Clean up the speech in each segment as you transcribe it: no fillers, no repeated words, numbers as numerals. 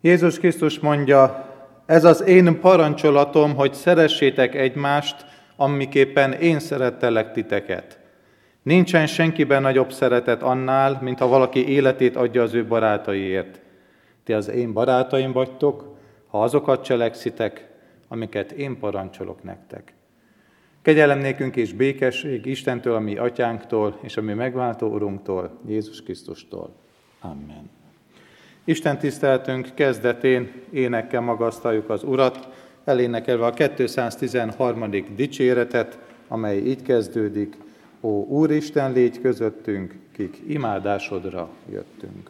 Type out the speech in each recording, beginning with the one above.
Jézus Krisztus mondja, ez az én parancsolatom, hogy szeressétek egymást, amiképpen én szerettelek titeket. Nincsen senkiben nagyobb szeretet annál, mint ha valaki életét adja az ő barátaiért. Ti az én barátaim vagytok, ha azokat cselekszitek, amiket én parancsolok nektek. Kegyelem nékünk és békesség Istentől, a mi atyánktól, és a mi megváltó Urunktól, Jézus Krisztustól. Amen. Isten tiszteltünk kezdetén énekkel magasztaljuk az Urat, elénekelve a 213. dicséretet, amely így kezdődik: Ó Úristen, légy közöttünk, kik imádásodra jöttünk.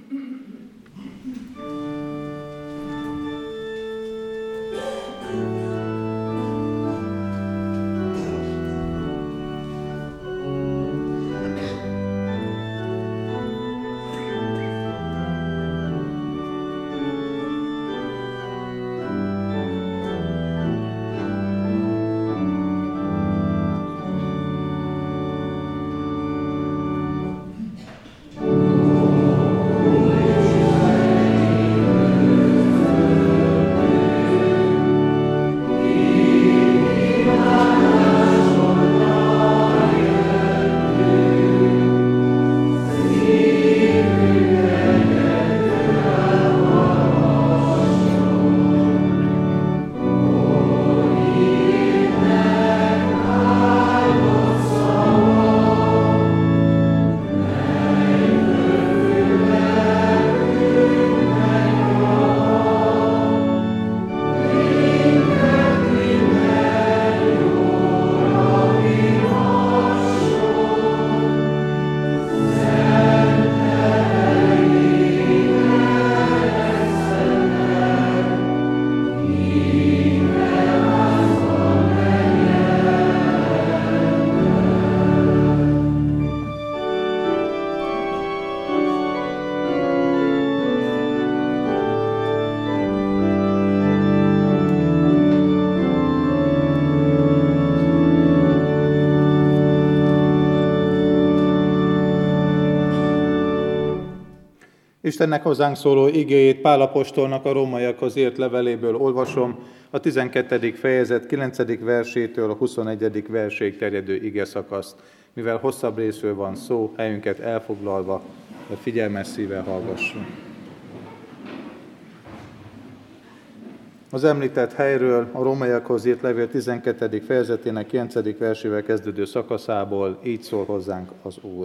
Istennek hozzánk szóló igéjét Pál apostolnak a rómaiakhoz írt leveléből olvasom, a 12. fejezet 9. versétől a 21. verséig terjedő igeszakaszt. Mivel hosszabb részről van szó, helyünket elfoglalva, de figyelmes szívvel hallgassunk. Az említett helyről, a rómaiakhoz írt levél 12. fejezetének 9. versével kezdődő szakaszából így szól hozzánk az Úr.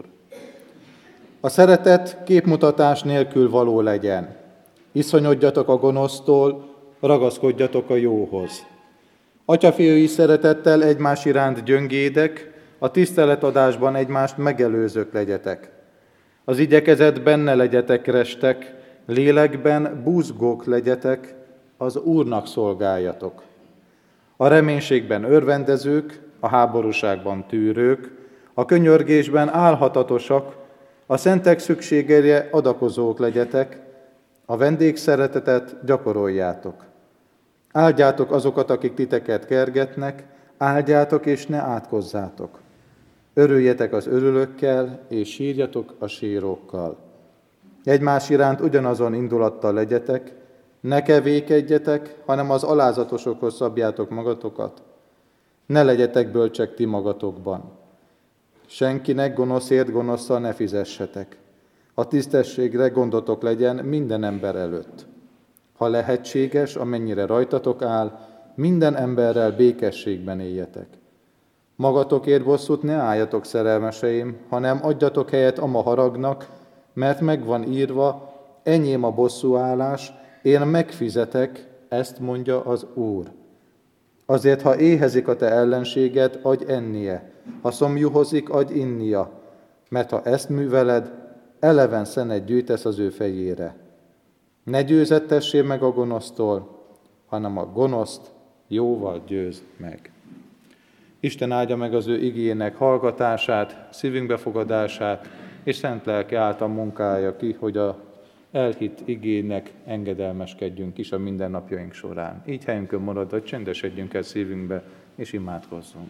A szeretet képmutatás nélkül való legyen. Iszonyodjatok a gonosztól, ragaszkodjatok a jóhoz. Atyafiúi szeretettel egymás iránt gyöngédek, a tiszteletadásban egymást megelőzők legyetek. Az igyekezetben ne legyetek restek, lélekben buzgók legyetek, az Úrnak szolgáljatok. A reménységben örvendezők, a háborúságban tűrők, a könyörgésben álhatatosak, a szentek szükségére adakozók legyetek, a vendégszeretetet gyakoroljátok. Áldjátok azokat, akik titeket kergetnek, áldjátok és ne átkozzátok. Örüljetek az örülőkkel, és sírjatok a sírókkal. Egymás iránt ugyanazon indulattal legyetek, ne kevékedjetek, hanem az alázatosokhoz szabjátok magatokat. Ne legyetek bölcsek ti magatokban. Senkinek gonoszért gonoszszal ne fizessetek. A tisztességre gondotok legyen minden ember előtt. Ha lehetséges, amennyire rajtatok áll, minden emberrel békességben éljetek. Magatokért bosszút ne álljatok, szerelmeseim, hanem adjatok helyet ama haragnak, mert megvan írva, enyém a bosszúállás, én megfizetek, ezt mondja az Úr. Azért, ha éhezik a te ellenséged, adj ennie, ha szomjuhozik, adj innia, mert ha ezt műveled, eleven szenet gyűjtesz az ő fejére. Ne győzettessél meg a gonosztól, hanem a gonoszt jóval győzd meg. Isten áldja meg az ő igének hallgatását, szívünk befogadását, és szent lelke által munkálja ki, hogy a elhitt igének engedelmeskedjünk is a mindennapjaink során. Így helyünkön maradva csendesedjünk el szívünkbe, és imádkozzunk.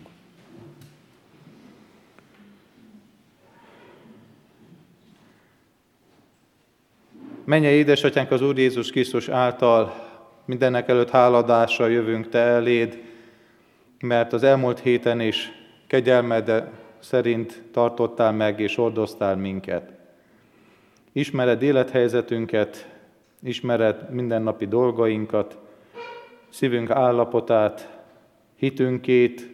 Mennyei édesatyánk, az Úr Jézus Krisztus által mindenek előtt háladással jövünk Te eléd, mert az elmúlt héten is kegyelmed szerint tartottál meg és hordoztál minket. Ismered élethelyzetünket, ismered mindennapi dolgainkat, szívünk állapotát, hitünkét,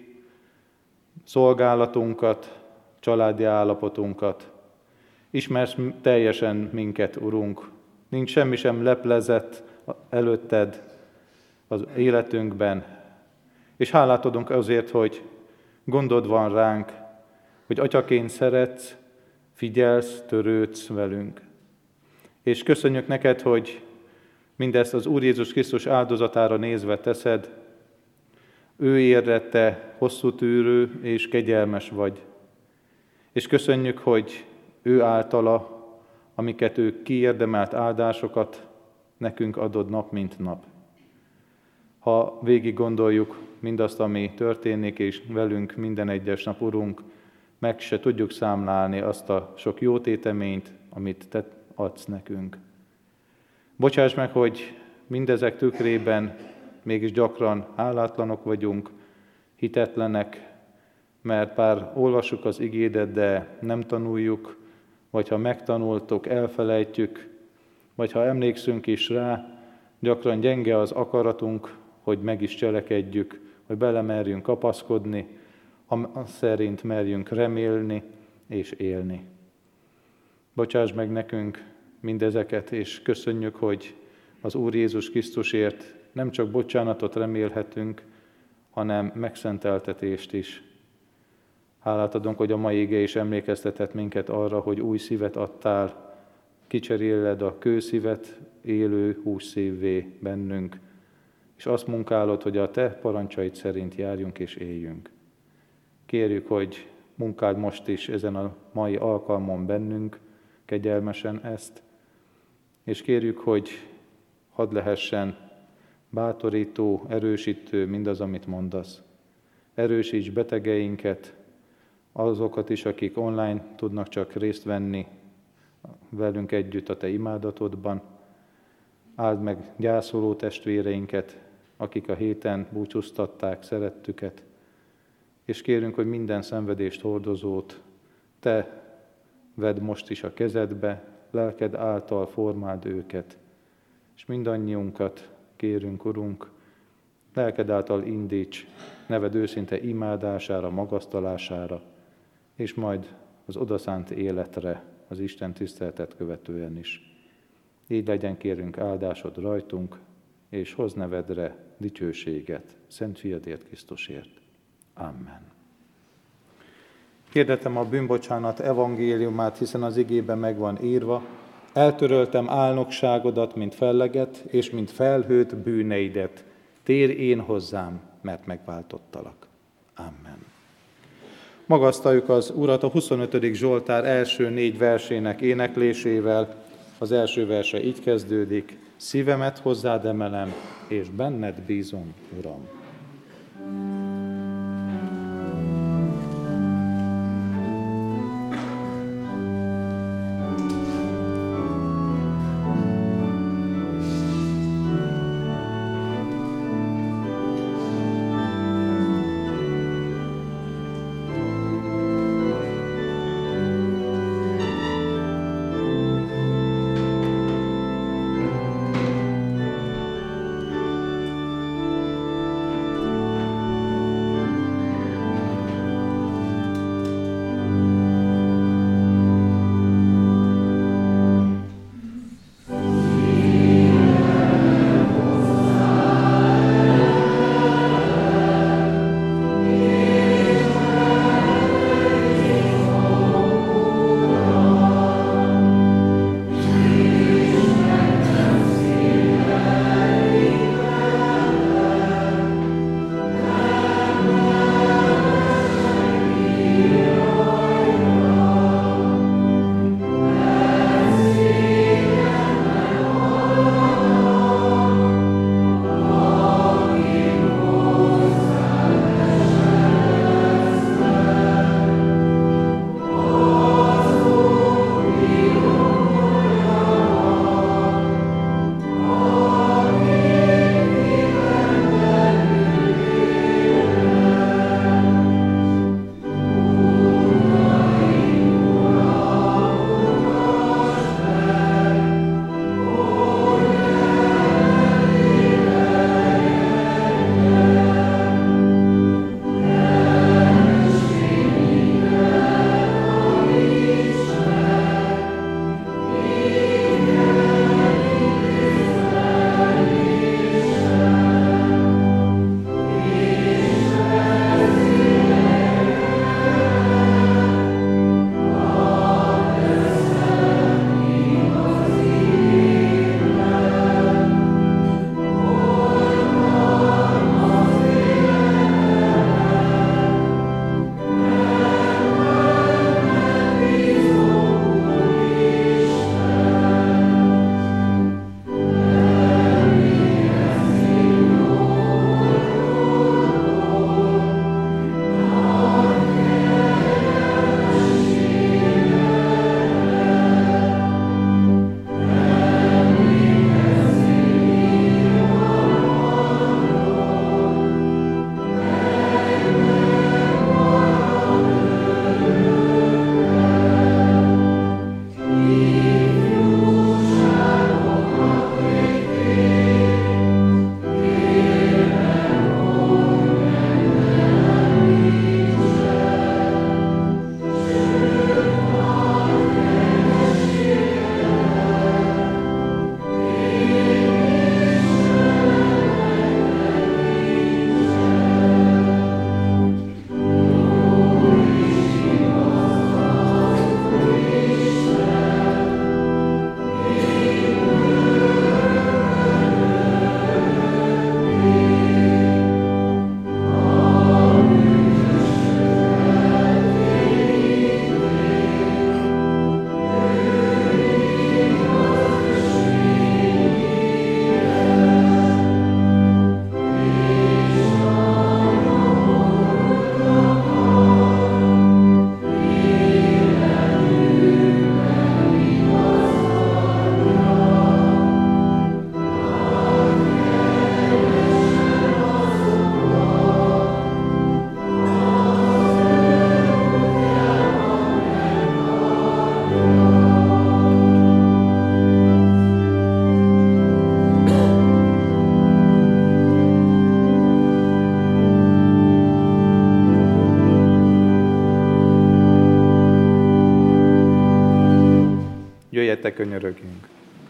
szolgálatunkat, családi állapotunkat. Ismersz teljesen minket, Urunk. Nincs semmi sem leplezett előtted az életünkben. És hálát adunk azért, hogy gondod van ránk, hogy atyaként szeretsz, figyelsz, törődsz velünk. És köszönjük neked, hogy mindezt az Úr Jézus Krisztus áldozatára nézve teszed. Ő érre te hosszú tűrő és kegyelmes vagy. És köszönjük, hogy ő általa, amiket ő kiérdemelt áldásokat nekünk adod nap mint nap. Ha végig gondoljuk mindazt, ami történik, és velünk minden egyes nap, Urunk, meg se tudjuk számlálni azt a sok jó téteményt, amit Te adsz nekünk. Bocsáss meg, hogy mindezek tükrében mégis gyakran hálátlanok vagyunk, hitetlenek, mert bár olvassuk az igédet, de nem tanuljuk, vagy ha megtanultuk, elfelejtjük, vagy ha emlékszünk is rá, gyakran gyenge az akaratunk, hogy meg is cselekedjük, hogy belemerjünk kapaszkodni, szerint merjünk remélni és élni. Bocsáss meg nekünk mindezeket, és köszönjük, hogy az Úr Jézus Krisztusért nem csak bocsánatot remélhetünk, hanem megszenteltetést is. Hálát adunk, hogy a mai ige is emlékeztetett minket arra, hogy új szívet adtál, kicseréled a kőszívet élő hússzívvé bennünk, és azt munkálod, hogy a Te parancsaid szerint járjunk és éljünk. Kérjük, hogy munkáld most is ezen a mai alkalmon bennünk, kegyelmesen ezt, és kérjük, hogy hadd lehessen bátorító, erősítő mindaz, amit mondasz. Erősíts betegeinket, azokat is, akik online tudnak csak részt venni velünk együtt a Te imádatodban. Áld meg gyászoló testvéreinket, akik a héten búcsúztatták szerettüket, és kérünk, hogy minden szenvedést hordozót Te vedd most is a kezedbe, lelked által formáld őket, és mindannyiunkat kérünk, Urunk, lelked által indíts neved őszinte imádására, magasztalására, és majd az odaszánt életre, az Isten tiszteletet követően is. Így legyen, kérünk, áldásod rajtunk, és hoz nevedre dicsőséget, Szent Fiadért, Krisztusért. Amen. Hirdetem a bűnbocsánat evangéliumát, hiszen az igében meg van írva: eltöröltem álnokságodat, mint felleget, és mint felhőt bűneidet. Térj én hozzám, mert megváltottalak. Amen. Magasztaljuk az Urat a 25. Zsoltár első 4 versének éneklésével. Az első verse így kezdődik: szívemet hozzád emelem, és benned bízom, Uram. érte könyörögjünk.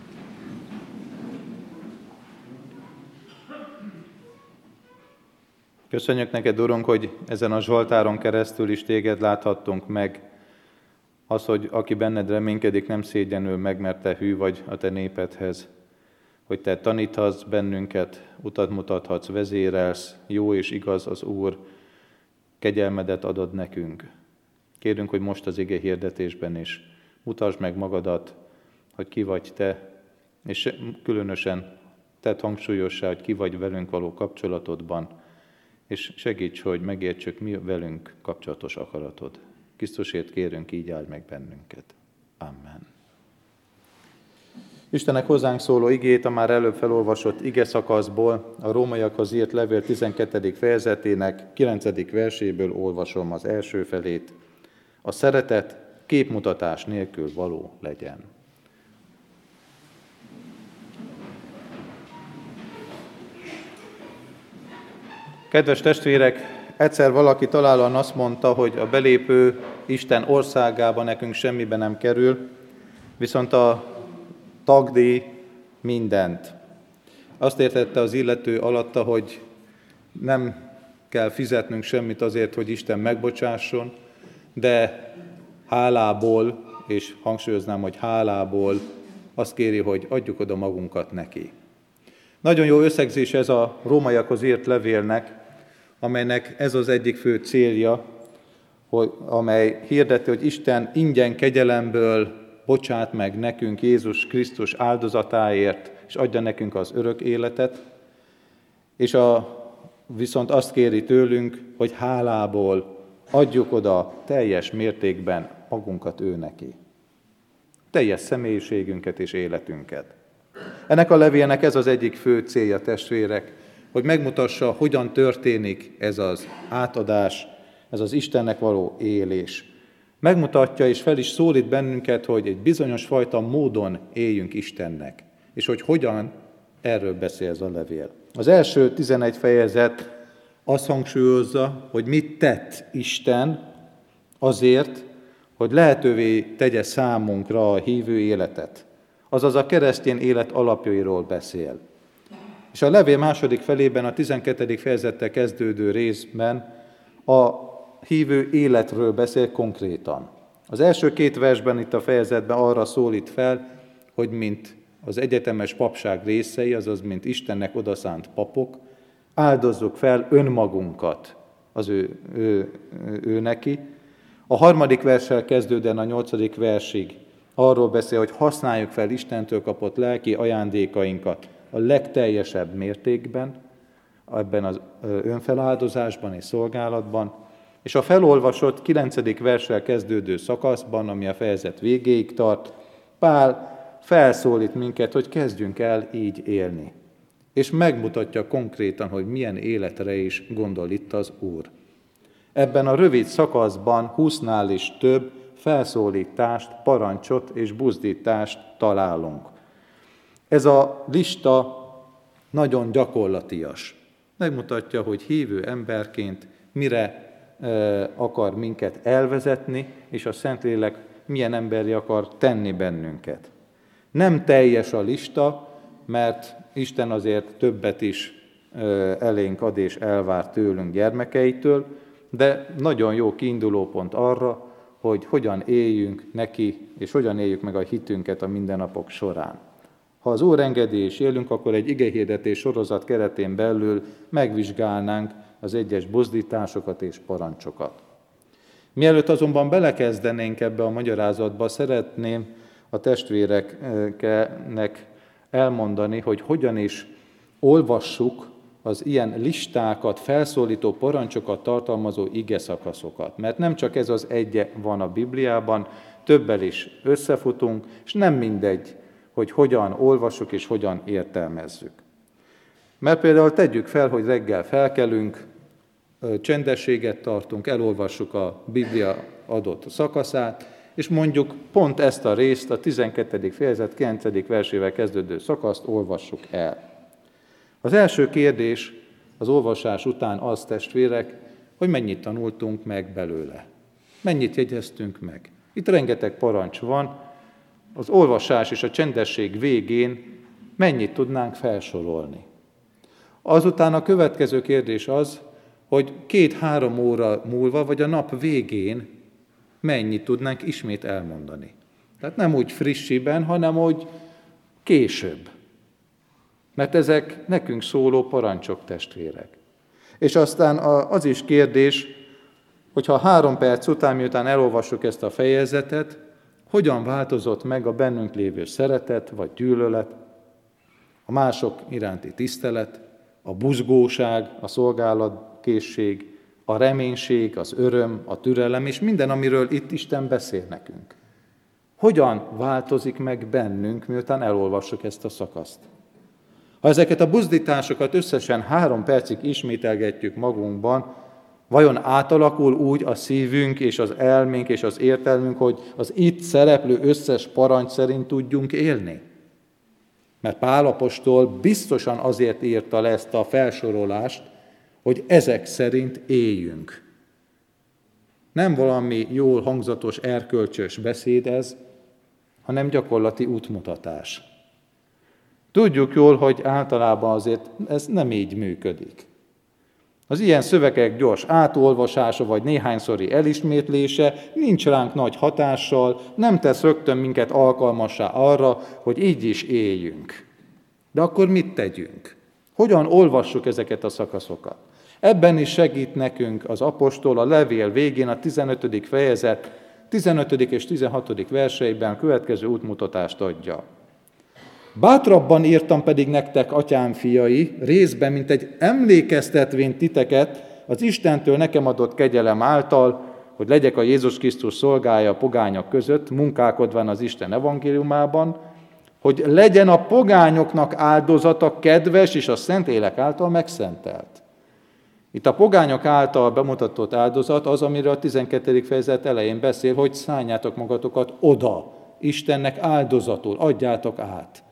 Köszönjük neked, Urunk, hogy ezen a Zsoltáron keresztül is téged láthattunk meg. Az, hogy aki benned reménykedik, nem szégyenül meg, mert te hű vagy a te népedhez. Hogy te taníthatsz bennünket, utat mutathatsz, vezérelsz, jó és igaz az Úr, kegyelmedet adod nekünk. Kérünk, hogy most az ige hirdetésben is mutasd meg magadat, hogy ki vagy te, és különösen tedd hangsúlyossá, hogy ki vagy velünk való kapcsolatodban, és segíts, hogy megértsük, mi velünk kapcsolatos akaratod. Krisztusért kérünk, így áldj meg bennünket. Amen. Istennek hozzánk szóló igét a már előbb felolvasott ige szakaszból, a Rómaiakhoz írt levél 12. fejezetének 9. verséből olvasom az első felét. A szeretet képmutatás nélkül való legyen. Kedves testvérek, egyszer valaki találóan azt mondta, hogy a belépő Isten országába nekünk semmibe nem kerül, viszont a tagdíj mindent. Azt értette az illető alatta, hogy nem kell fizetnünk semmit azért, hogy Isten megbocsásson, de hálából, és hangsúlyoznám, hogy hálából azt kéri, hogy adjuk oda magunkat neki. Nagyon jó összegzés ez a Rómaiakhoz írt levélnek, amelynek ez az egyik fő célja, amely hirdeti, hogy Isten ingyen kegyelemből bocsát meg nekünk Jézus Krisztus áldozatáért, és adja nekünk az örök életet, és viszont azt kéri tőlünk, hogy hálából adjuk oda teljes mértékben magunkat ő neki. Teljes személyiségünket és életünket. Ennek a levélnek ez az egyik fő célja, testvérek, hogy megmutassa, hogyan történik ez az átadás, ez az Istennek való élés. Megmutatja és fel is szólít bennünket, hogy egy bizonyos fajta módon éljünk Istennek, és hogy hogyan, erről beszél ez a levél. Az első 11 fejezet azt hangsúlyozza, hogy mit tett Isten azért, hogy lehetővé tegye számunkra a hívő életet. Azaz a keresztény élet alapjairól beszél. És a levél második felében, a 12. fejezettel kezdődő részben a hívő életről beszél konkrétan. Az első 2 versben itt a fejezetben arra szólít fel, hogy mint az egyetemes papság részei, azaz mint Istennek odaszánt papok, áldozzuk fel önmagunkat az ő neki. A 3. verssel kezdődően a 8. versig arról beszél, hogy használjuk fel Istentől kapott lelki ajándékainkat a legteljesebb mértékben, ebben az önfeláldozásban és szolgálatban, és a felolvasott 9. verssel kezdődő szakaszban, ami a fejezet végéig tart, Pál felszólít minket, hogy kezdjünk el így élni. És megmutatja konkrétan, hogy milyen életre is gondol itt az Úr. Ebben a rövid szakaszban 20-nál is több felszólítást, parancsot és buzdítást találunk. Ez a lista nagyon gyakorlatias. Megmutatja, hogy hívő emberként mire akar minket elvezetni, és a Szentlélek milyen emberi akar tenni bennünket. Nem teljes a lista, mert Isten azért többet is elénk ad és elvár tőlünk, gyermekeitől, de nagyon jó kiindulópont arra, hogy hogyan éljünk neki, és hogyan éljük meg a hitünket a mindennapok során. Ha az Úr engedi és élünk, akkor egy igehirdetés sorozat keretén belül megvizsgálnánk az egyes buzdításokat és parancsokat. Mielőtt azonban belekezdenénk ebbe a magyarázatba, szeretném a testvéreknek elmondani, hogy hogyan is olvassuk az ilyen listákat, felszólító parancsokat tartalmazó igeszakaszokat. Mert nem csak ez az egy van a Bibliában, többel is összefutunk, és nem mindegy, hogy hogyan olvassuk és hogyan értelmezzük. Mert például tegyük fel, hogy reggel felkelünk, csendességet tartunk, elolvassuk a Biblia adott szakaszát, és mondjuk pont ezt a részt, a 12. fejezet 9. versével kezdődő szakaszt olvassuk el. Az első kérdés az olvasás után az, testvérek, hogy mennyit tanultunk meg belőle. Mennyit jegyeztünk meg. Itt rengeteg parancs van, az olvasás és a csendesség végén mennyit tudnánk felsorolni. Azután a következő kérdés az, hogy 2-3 óra múlva, vagy a nap végén mennyit tudnánk ismét elmondani. Tehát nem úgy frissiben, hanem úgy később. Mert ezek nekünk szóló parancsok, testvérek. És aztán az is kérdés, hogyha 3 perc után, miután elolvassuk ezt a fejezetet, hogyan változott meg a bennünk lévő szeretet vagy gyűlölet, a mások iránti tisztelet, a buzgóság, a szolgálatkészség, a reménység, az öröm, a türelem, és minden, amiről itt Isten beszél nekünk. Hogyan változik meg bennünk, miután elolvassuk ezt a szakaszt? Ha ezeket a buzdításokat összesen 3 percig ismételgetjük magunkban, vajon átalakul úgy a szívünk és az elménk és az értelmünk, hogy az itt szereplő összes parancs szerint tudjunk élni? Mert Pál apostol biztosan azért írta le ezt a felsorolást, hogy ezek szerint éljünk. Nem valami jól hangzatos, erkölcsös beszéd ez, hanem gyakorlati útmutatás. Tudjuk jól, hogy általában azért ez nem így működik. Az ilyen szövegek gyors átolvasása vagy néhányszori elismétlése nincs ránk nagy hatással, nem tesz rögtön minket alkalmassá arra, hogy így is éljünk. De akkor mit tegyünk? Hogyan olvassuk ezeket a szakaszokat? Ebben is segít nekünk az apostol a levél végén a 15. fejezet 15. és 16. verseiben következő útmutatást adja. Bátrabban írtam pedig nektek, atyám fiai, részben, mint egy emlékeztetvén titeket az Istentől nekem adott kegyelem által, hogy legyek a Jézus Krisztus szolgája a pogányok között, munkálkodván az Isten evangéliumában, hogy legyen a pogányoknak áldozata kedves és a Szentlélek által megszentelt. Itt a pogányok által bemutatott áldozat az, amiről a 12. fejezet elején beszél, hogy szálljátok magatokat oda, Istennek áldozatul, adjátok át.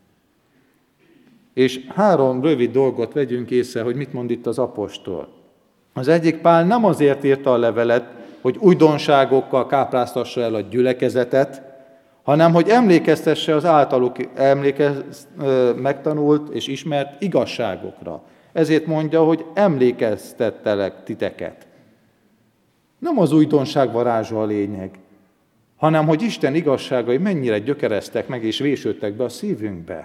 És 3 rövid dolgot vegyünk észre, hogy mit mond itt az apostol. Az egyik, Pál nem azért írta a levelet, hogy újdonságokkal kápráztassa el a gyülekezetet, hanem hogy emlékeztesse az általuk megtanult és ismert igazságokra. Ezért mondja, hogy emlékeztettelek titeket. Nem az újdonság varázsa a lényeg, hanem hogy Isten igazságai mennyire gyökereztek meg és vésődtek be a szívünkbe.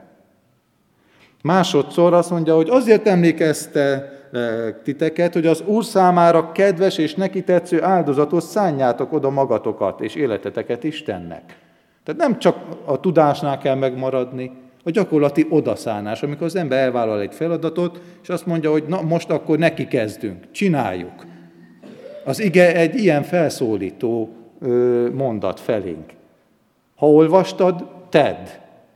Másodszor azt mondja, hogy azért emlékeztetek titeket, hogy az Úr számára kedves és neki tetsző áldozatot szánjátok oda magatokat és életeteket Istennek. Tehát nem csak a tudásnál kell megmaradni, a gyakorlati odaszánás, amikor az ember elvállal egy feladatot, és azt mondja, hogy na most akkor neki kezdünk, csináljuk. Az ige egy ilyen felszólító mondat felénk. Ha olvastad, tedd.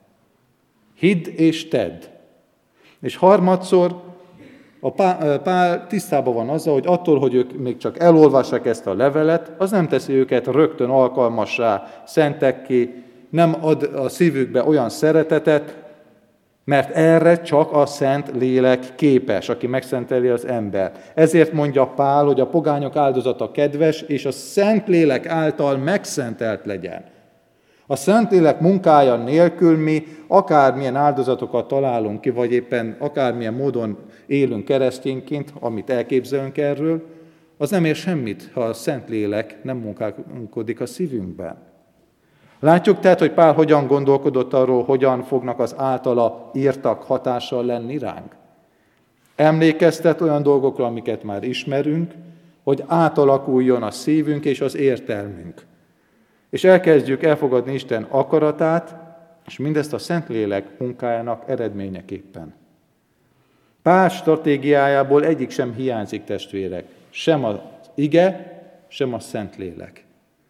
Hidd és tedd. És harmadszor a Pál tisztában van azzal, hogy attól, hogy ők még csak elolvassák ezt a levelet, az nem teszi őket rögtön alkalmassá, szentekké, nem ad a szívükbe olyan szeretetet, mert erre csak a Szent Lélek képes, aki megszenteli az ember. Ezért mondja Pál, hogy a pogányok áldozata kedves, és a Szent Lélek által megszentelt legyen. A Szentlélek munkája nélkül mi akármilyen áldozatokat találunk ki, vagy éppen akármilyen módon élünk keresztényként, amit elképzelünk erről, az nem ér semmit, ha a Szentlélek nem munkálkodik a szívünkben. Látjuk tehát, hogy Pál hogyan gondolkodott arról, hogyan fognak az általa írtak hatással lenni ránk. Emlékeztet olyan dolgokra, amiket már ismerünk, hogy átalakuljon a szívünk és az értelmünk. És elkezdjük elfogadni Isten akaratát, és mindezt a Szentlélek munkájának eredményeképpen. Pál stratégiájából egyik sem hiányzik, testvérek, sem az ige, sem a Szentlélek.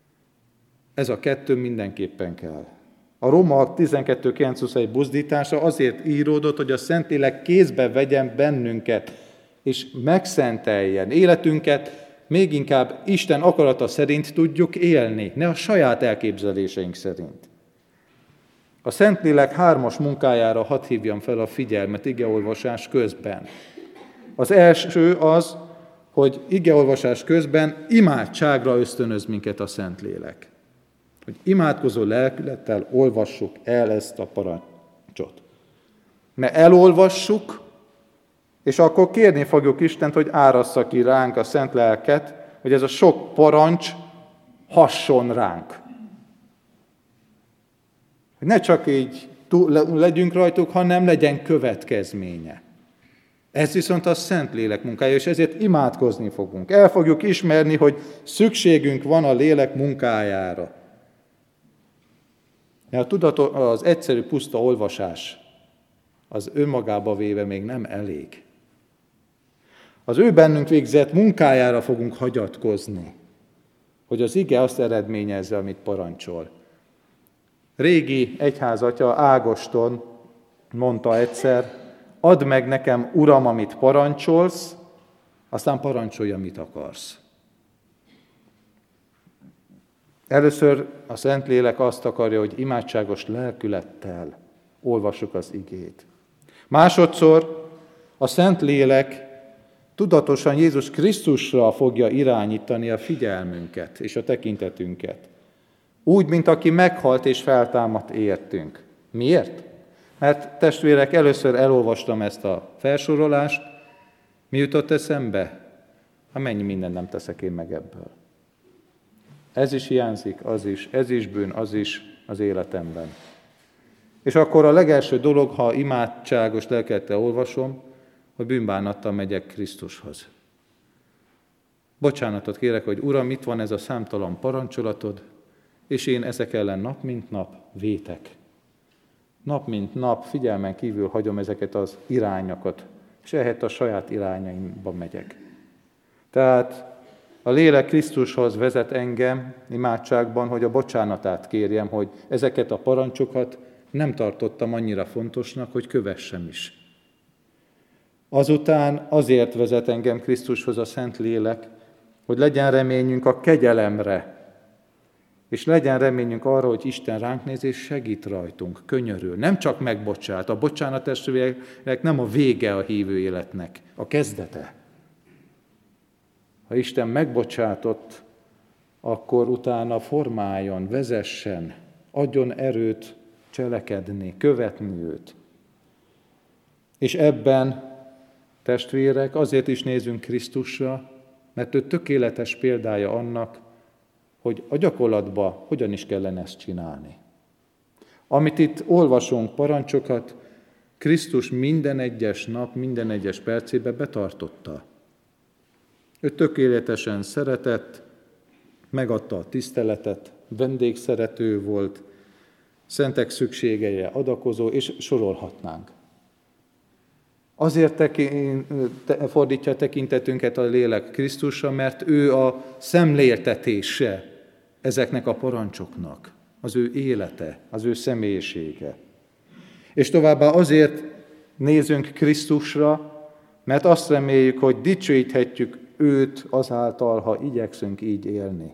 Ez a 2 mindenképpen kell. A Róma 12.9-21 buzdítása azért íródott, hogy a Szentlélek kézbe vegyen bennünket, és megszenteljen életünket, még inkább Isten akarata szerint tudjuk élni, ne a saját elképzeléseink szerint. A Szentlélek 3 munkájára hadd hívjam fel a figyelmet igeolvasás közben. Az első az, hogy igeolvasás közben imádságra ösztönöz minket a Szentlélek. hogy imádkozó lelkülettel olvassuk el ezt a parancsot. Mert elolvassuk, és akkor kérni fogjuk Istent, hogy árassza ki ránk a szent lelket, hogy ez a sok parancs hasson ránk. Hogy ne csak így legyünk rajtuk, hanem legyen következménye. Ez viszont a Szentlélek munkája, és ezért imádkozni fogunk. El fogjuk ismerni, hogy szükségünk van a lélek munkájára. Mert az egyszerű puszta olvasás az önmagába véve még nem elég. Az ő bennünk végzett munkájára fogunk hagyatkozni, hogy az ige azt eredményezze, amit parancsol. Régi egyházatya Ágoston mondta egyszer, add meg nekem, Uram, amit parancsolsz, aztán parancsolj, amit akarsz. Először a Szentlélek azt akarja, hogy imádságos lelkülettel olvassuk az igét. Másodszor a Szentlélek tudatosan Jézus Krisztusra fogja irányítani a figyelmünket és a tekintetünket. Úgy, mint aki meghalt és feltámadt értünk. Miért? Mert testvérek, először elolvastam ezt a felsorolást, mi jutott eszembe? Mennyi mindent nem teszek én meg ebből. Ez is hiányzik, az is, ez is bűn, az is az életemben. És akkor a legelső dolog, ha imádságos lelkülettel olvasom, hogy bűnbánattal megyek Krisztushoz. Bocsánatot kérek, hogy Uram, itt van ez a számtalan parancsolatod, és én ezek ellen nap mint nap vétek. Nap mint nap figyelmen kívül hagyom ezeket az irányokat, és ehhez a saját irányaimba megyek. Tehát a lélek Krisztushoz vezet engem imádságban, hogy a bocsánatát kérjem, hogy ezeket a parancsokat nem tartottam annyira fontosnak, hogy kövessem is. Azután azért vezet engem Krisztushoz a Szentlélek, hogy legyen reményünk a kegyelemre, és legyen reményünk arra, hogy Isten ránk néz és segít rajtunk, könyörül. Nem csak megbocsát. A bocsánat, testvérek, nem a vége a hívő életnek, a kezdete. Ha Isten megbocsátott, akkor utána formáljon, vezessen, adjon erőt cselekedni, követni őt. És ebben, testvérek, azért is nézünk Krisztusra, mert ő tökéletes példája annak, hogy a gyakorlatban hogyan is kellene ezt csinálni. Amit itt olvasunk, parancsokat, Krisztus minden egyes nap, minden egyes percében betartotta. Ő tökéletesen szeretett, megadta a tiszteletet, vendégszerető volt, szentek szükségeire adakozó, és sorolhatnánk. Azért fordítja tekintetünket a lélek Krisztusra, mert ő a szemléltetése ezeknek a parancsoknak, az ő élete, az ő személyisége. És továbbá azért nézünk Krisztusra, mert azt reméljük, hogy dicsőíthetjük őt azáltal, ha igyekszünk így élni.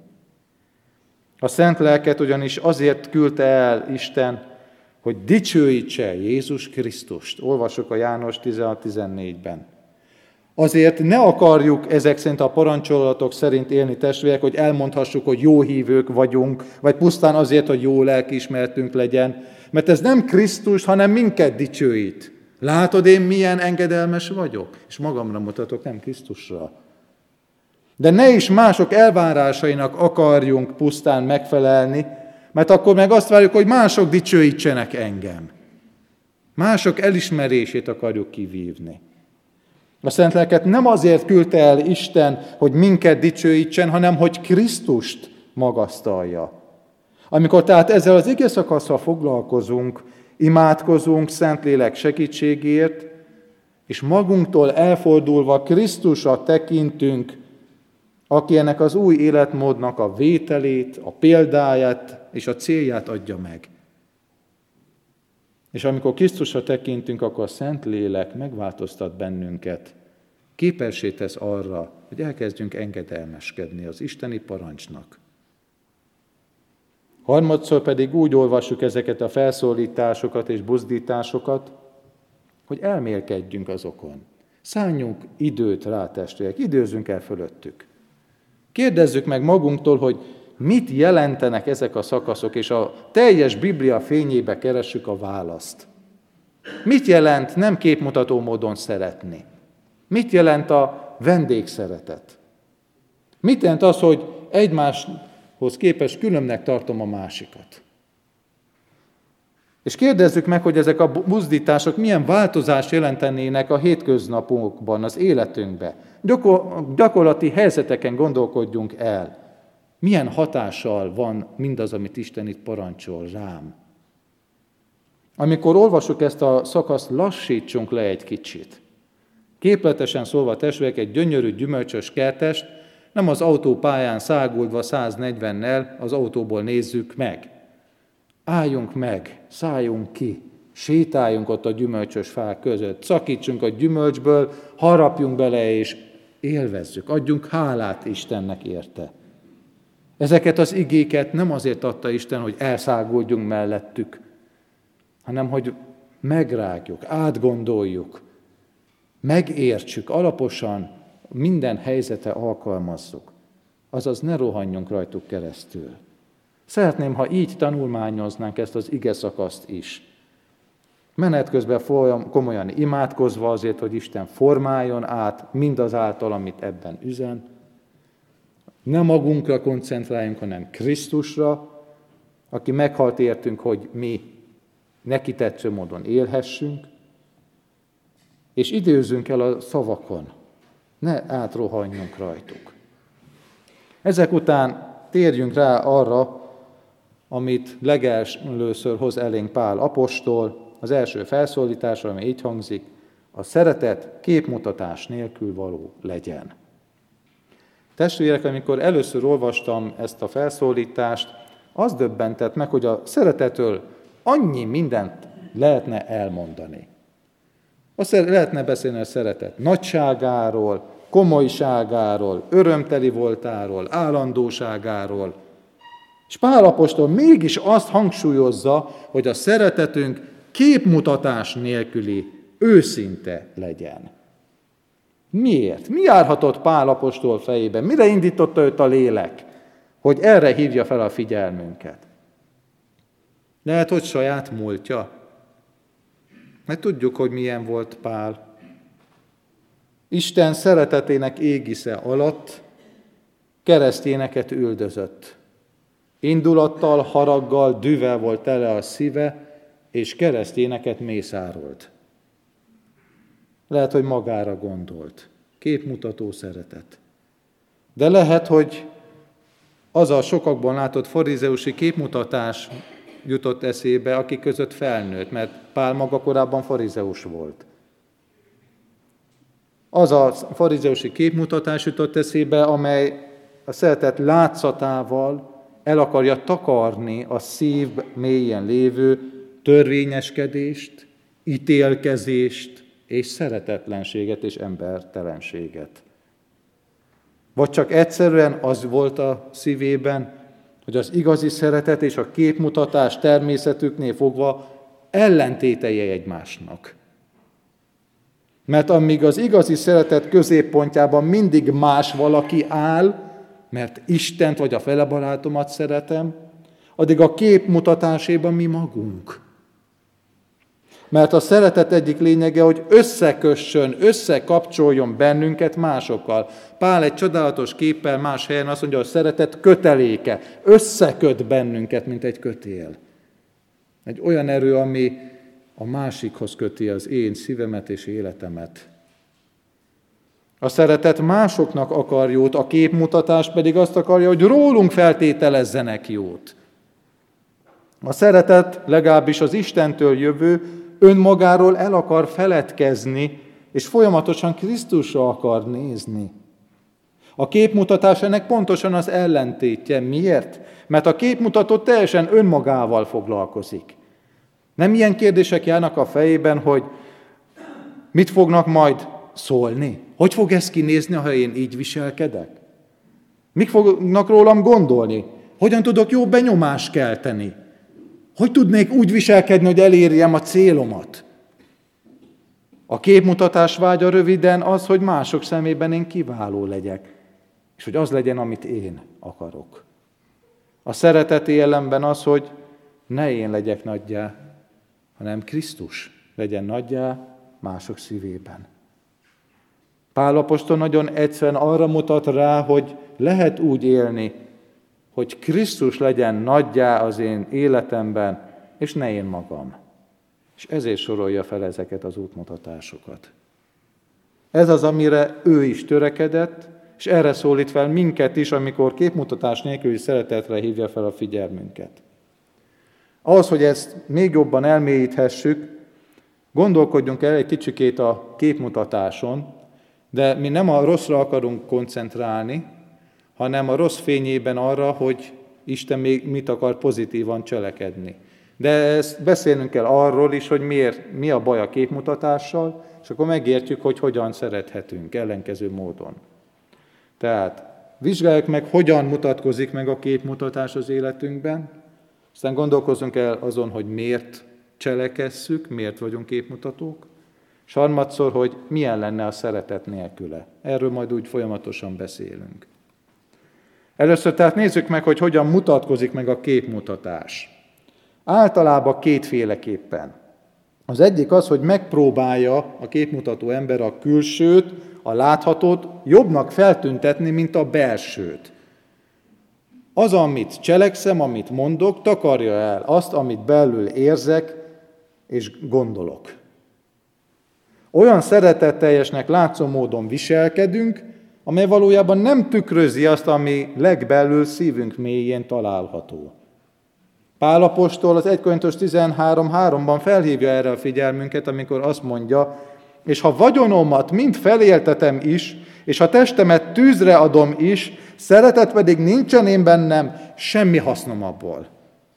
A Szent Lelket ugyanis azért küldte el Isten, hogy dicsőítse Jézus Krisztust. Olvassuk a János 16-14-ben. Azért ne akarjuk ezek szerint a parancsolatok szerint élni, testvérek, hogy elmondhassuk, hogy jó hívők vagyunk, vagy pusztán azért, hogy jó lelkiismeretünk legyen, mert ez nem Krisztus, hanem minket dicsőít. Látod, én milyen engedelmes vagyok? És magamra mutatok, nem Krisztusra. De ne is mások elvárásainak akarjunk pusztán megfelelni, mert akkor meg azt várjuk, hogy mások dicsőítsenek engem. Mások elismerését akarjuk kivívni. A Szent Lelket nem azért küldte el Isten, hogy minket dicsőítsen, hanem hogy Krisztust magasztalja. Amikor tehát ezzel az ige szakasszal foglalkozunk, imádkozunk Szentlélek segítségért, és magunktól elfordulva Krisztusra tekintünk, aki ennek az új életmódnak a vételét, a példáját és a célját adja meg. És amikor Krisztusra tekintünk, akkor a Szentlélek megváltoztat bennünket, képessé tesz arra, hogy elkezdjünk engedelmeskedni az isteni parancsnak. Harmadszor pedig úgy olvassuk ezeket a felszólításokat és buzdításokat, hogy elmélkedjünk azokon. Szálljunk időt rá, testvérek, időzzünk el fölöttük. Kérdezzük meg magunktól, hogy mit jelentenek ezek a szakaszok, és a teljes Biblia fényébe keressük a választ. Mit jelent nem képmutató módon szeretni? Mit jelent a vendégszeretet? Mit jelent az, hogy egymáshoz képest különbnek tartom a másikat? És kérdezzük meg, hogy ezek a buzdítások milyen változást jelentenének a hétköznapokban, az életünkben. Gyakorlati helyzeteken gondolkodjunk el. Milyen hatással van mindaz, amit Isten itt parancsol rám? Amikor olvasjuk ezt a szakaszt, lassítsunk le egy kicsit. Képletesen szólva, testvérek, egy gyönyörű gyümölcsös kertest nem az autópályán száguldva 140-nel az autóból nézzük meg. Álljunk meg, szálljunk ki, sétáljunk ott a gyümölcsös fák között, szakítsunk a gyümölcsből, harapjunk bele és élvezzük, adjunk hálát Istennek érte. Ezeket az igéket nem azért adta Isten, hogy elszáguldjunk mellettük, hanem hogy megrágjuk, átgondoljuk, megértsük, alaposan minden helyzete alkalmazzuk. Azaz ne rohanjunk rajtuk keresztül. Szeretném, ha így tanulmányoznánk ezt az ige szakaszt is. Menet közben komolyan imádkozva azért, hogy Isten formáljon át mindazáltal, amit ebben üzen. Nem magunkra koncentráljunk, hanem Krisztusra, aki meghalt értünk, hogy mi neki tetsző módon élhessünk, és időzzünk el a szavakon, ne átrohanjunk rajtuk. Ezek után térjünk rá arra, amit legelőször hoz elénk Pál apostol, az első felszólításra, ami így hangzik, a szeretet képmutatás nélkül való legyen. Testvérek, amikor először olvastam ezt a felszólítást, az döbbentett meg, hogy a szeretetről annyi mindent lehetne elmondani. Lehetne beszélni a szeretet nagyságáról, komolyságáról, örömteli voltáról, állandóságáról. És Pál apostol mégis azt hangsúlyozza, hogy a szeretetünk képmutatás nélküli, őszinte legyen. Miért? Mi járhatott Pál apostol fejében? Mire indította őt a lélek, hogy erre hívja fel a figyelmünket? Lehet, hogy saját múltja. Mert tudjuk, hogy milyen volt Pál. Isten szeretetének égisze alatt keresztényeket üldözött. Indulattal, haraggal, dühvel volt tele a szíve, és keresztényeket mészárolt. Lehet, hogy magára gondolt. Képmutató szeretet. De lehet, hogy az a sokakban látott farizeusi képmutatás jutott eszébe, akik között felnőtt, mert Pál maga korábban farizeus volt. Az a farizeusi képmutatás jutott eszébe, amely a szeretet látszatával el akarja takarni a szív mélyen lévő törvényeskedést, ítélkezést és szeretetlenséget és embertelenséget. Vagy csak egyszerűen az volt a szívében, hogy az igazi szeretet és a képmutatás természetüknél fogva ellentétei egymásnak. Mert amíg az igazi szeretet középpontjában mindig más valaki áll, mert Istent vagy a fele barátomat szeretem, addig a képmutatásében mi magunk. Mert a szeretet egyik lényege, hogy összekössön, összekapcsoljon bennünket másokkal. Pál egy csodálatos képpel más helyen azt mondja, hogy a szeretet köteléke, összeköt bennünket, mint egy kötél. Egy olyan erő, ami a másikhoz köti az én szívemet és életemet. A szeretet másoknak akar jót, a képmutatás pedig azt akarja, hogy rólunk feltételezzenek jót. A szeretet, legalábbis az Istentől jövő, önmagáról el akar feledkezni, és folyamatosan Krisztusra akar nézni. A képmutatás ennek pontosan az ellentétje. Miért? Mert a képmutató teljesen önmagával foglalkozik. Nem ilyen kérdések járnak a fejében, hogy mit fognak majd szólni? Hogy fog ez kinézni, ha én így viselkedek? Mik fognak rólam gondolni? Hogyan tudok jó benyomást kelteni? Hogy tudnék úgy viselkedni, hogy elérjem a célomat? A képmutatás vágya röviden az, hogy mások szemében én kiváló legyek, és hogy az legyen, amit én akarok. A szereteti jellemben az, hogy ne én legyek nagyjá, hanem Krisztus legyen nagyjá mások szívében. Pál apostol nagyon egyszerűen arra mutat rá, hogy lehet úgy élni, hogy Krisztus legyen nagyjá az én életemben, és ne én magam. És ezért sorolja fel ezeket az útmutatásokat. Ez az, amire ő is törekedett, és erre szólít fel minket is, amikor képmutatás nélküli szeretetre hívja fel a figyelmünket. Ahhoz, hogy ezt még jobban elmélyíthessük, gondolkodjunk el egy kicsikét a képmutatáson, de mi nem a rosszra akarunk koncentrálni, hanem a rossz fényében arra, hogy Isten még mit akar pozitívan cselekedni. De ezt beszélnünk kell arról is, hogy mi a baj a képmutatással, és akkor megértjük, hogy hogyan szerethetünk ellenkező módon. Tehát vizsgáljuk meg, hogyan mutatkozik meg a képmutatás az életünkben, aztán gondolkozzunk el azon, hogy miért cselekesszük, miért vagyunk képmutatók, és harmadszor, hogy milyen lenne a szeretet nélküle. Erről majd úgy folyamatosan beszélünk. Először tehát nézzük meg, hogy hogyan mutatkozik meg a képmutatás. Általában kétféleképpen. Az egyik az, hogy megpróbálja a képmutató ember a külsőt, a láthatót jobbnak feltüntetni, mint a belsőt. Az, amit cselekszem, amit mondok, takarja el azt, amit belül érzek és gondolok. Olyan szeretetteljesnek látszó módon viselkedünk, amely valójában nem tükrözi azt, ami legbelül szívünk mélyén található. Pál apostol az 1 Korintus 13:3-ban felhívja erre a figyelmünket, amikor azt mondja, és ha vagyonomat mind feléltetem is, és ha testemet tűzre adom is, szeretet pedig nincsen én bennem, semmi hasznom abból.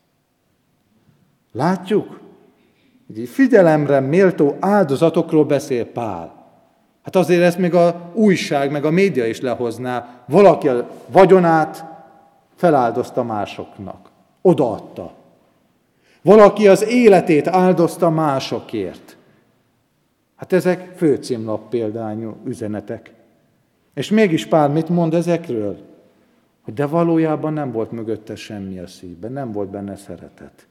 Látjuk? Figyelemre méltó áldozatokról beszél Pál. Hát azért ezt még a újság, meg a média is lehozná. Valaki a vagyonát feláldozta másoknak. Odaadta. Valaki az életét áldozta másokért. Hát ezek főcímlap példányú üzenetek. És mégis Pál mit mond ezekről? De valójában nem volt mögötte semmi a szívben, nem volt benne szeretet.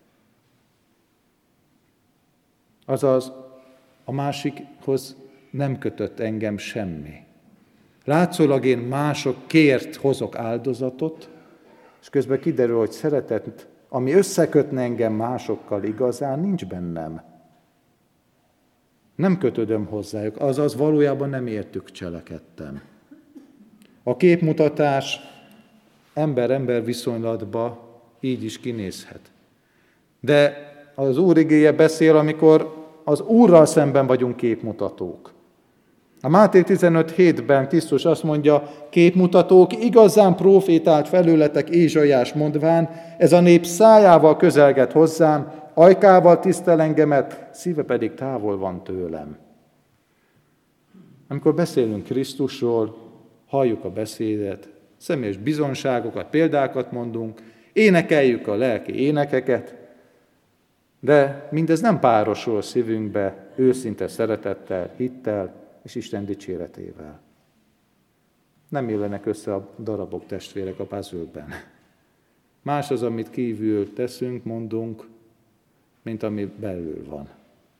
Azaz a másikhoz nem kötött engem semmi. Látszólag én másokért hozok áldozatot, és közben kiderül, hogy szeretet, ami összekötne engem másokkal igazán, nincs bennem. Nem kötődöm hozzájuk, azaz valójában nem értük cselekedtem. A képmutatás ember-ember viszonylatba így is kinézhet. De az Úr igéje beszél, amikor az Úrral szemben vagyunk képmutatók. A Máté 15:7-ben Krisztus azt mondja, képmutatók, igazán profétált felőletek Ézsaiás mondván, ez a nép szájával közelget hozzám, ajkával tisztel engemet, szíve pedig távol van tőlem. Amikor beszélünk Krisztusról, halljuk a beszédet, személyes bizonságokat, példákat mondunk, énekeljük a lelki énekeket, de mindez nem párosul a szívünkbe őszinte szeretettel, hittel és Isten dicséretével. Nem illenek össze a darabok, testvérek, a puzzle-ben. Más az, amit kívül teszünk, mondunk, mint ami belül van.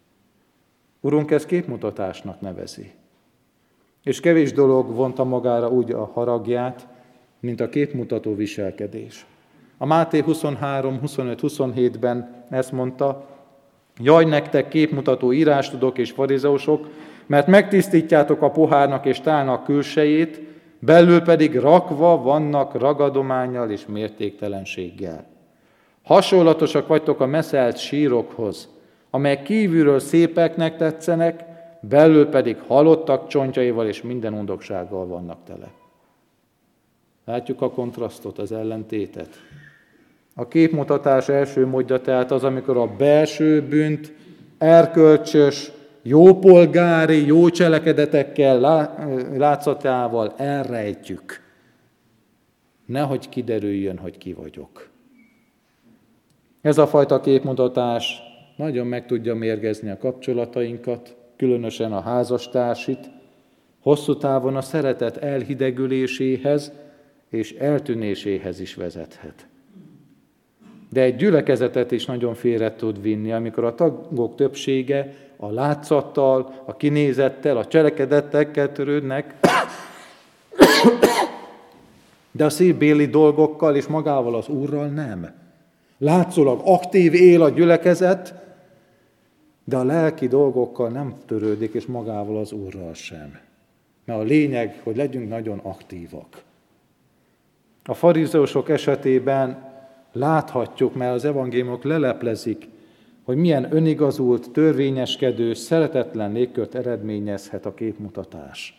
Urunk ezt képmutatásnak nevezi. És kevés dolog vonta magára úgy a haragját, mint a képmutató viselkedés. A Máté 23:25-27-ben ezt mondta, jaj nektek képmutató írástudók és farizeusok, mert megtisztítjátok a pohárnak és tálnak külsejét, belül pedig rakva vannak ragadománnyal és mértéktelenséggel. Hasonlatosak vagytok a meszelt sírokhoz, amelyek kívülről szépeknek tetszenek, belül pedig halottak csontjaival és minden undoksággal vannak tele. Látjuk a kontrasztot, az ellentétet. A képmutatás első módja tehát az, amikor a belső bűnt erkölcsös, jópolgári, jó cselekedetekkel, látszatával elrejtjük. Nehogy kiderüljön, hogy ki vagyok. Ez a fajta képmutatás nagyon meg tudja mérgezni a kapcsolatainkat, különösen a házastársit, hosszú távon a szeretet elhidegüléséhez és eltűnéséhez is vezethet. De egy gyülekezetet is nagyon félre tud vinni, amikor a tagok többsége a látszattal, a kinézettel, a cselekedettekkel törődnek, de a szívbéli dolgokkal és magával az Úrral nem. Látszólag aktív él a gyülekezet, de a lelki dolgokkal nem törődik, és magával az Úrral sem. Mert a lényeg, hogy legyünk nagyon aktívak. A farizeusok esetében láthatjuk, mert az evangéliumok leleplezik, hogy milyen önigazult, törvényeskedő, szeretetlen légkört eredményezhet a képmutatás.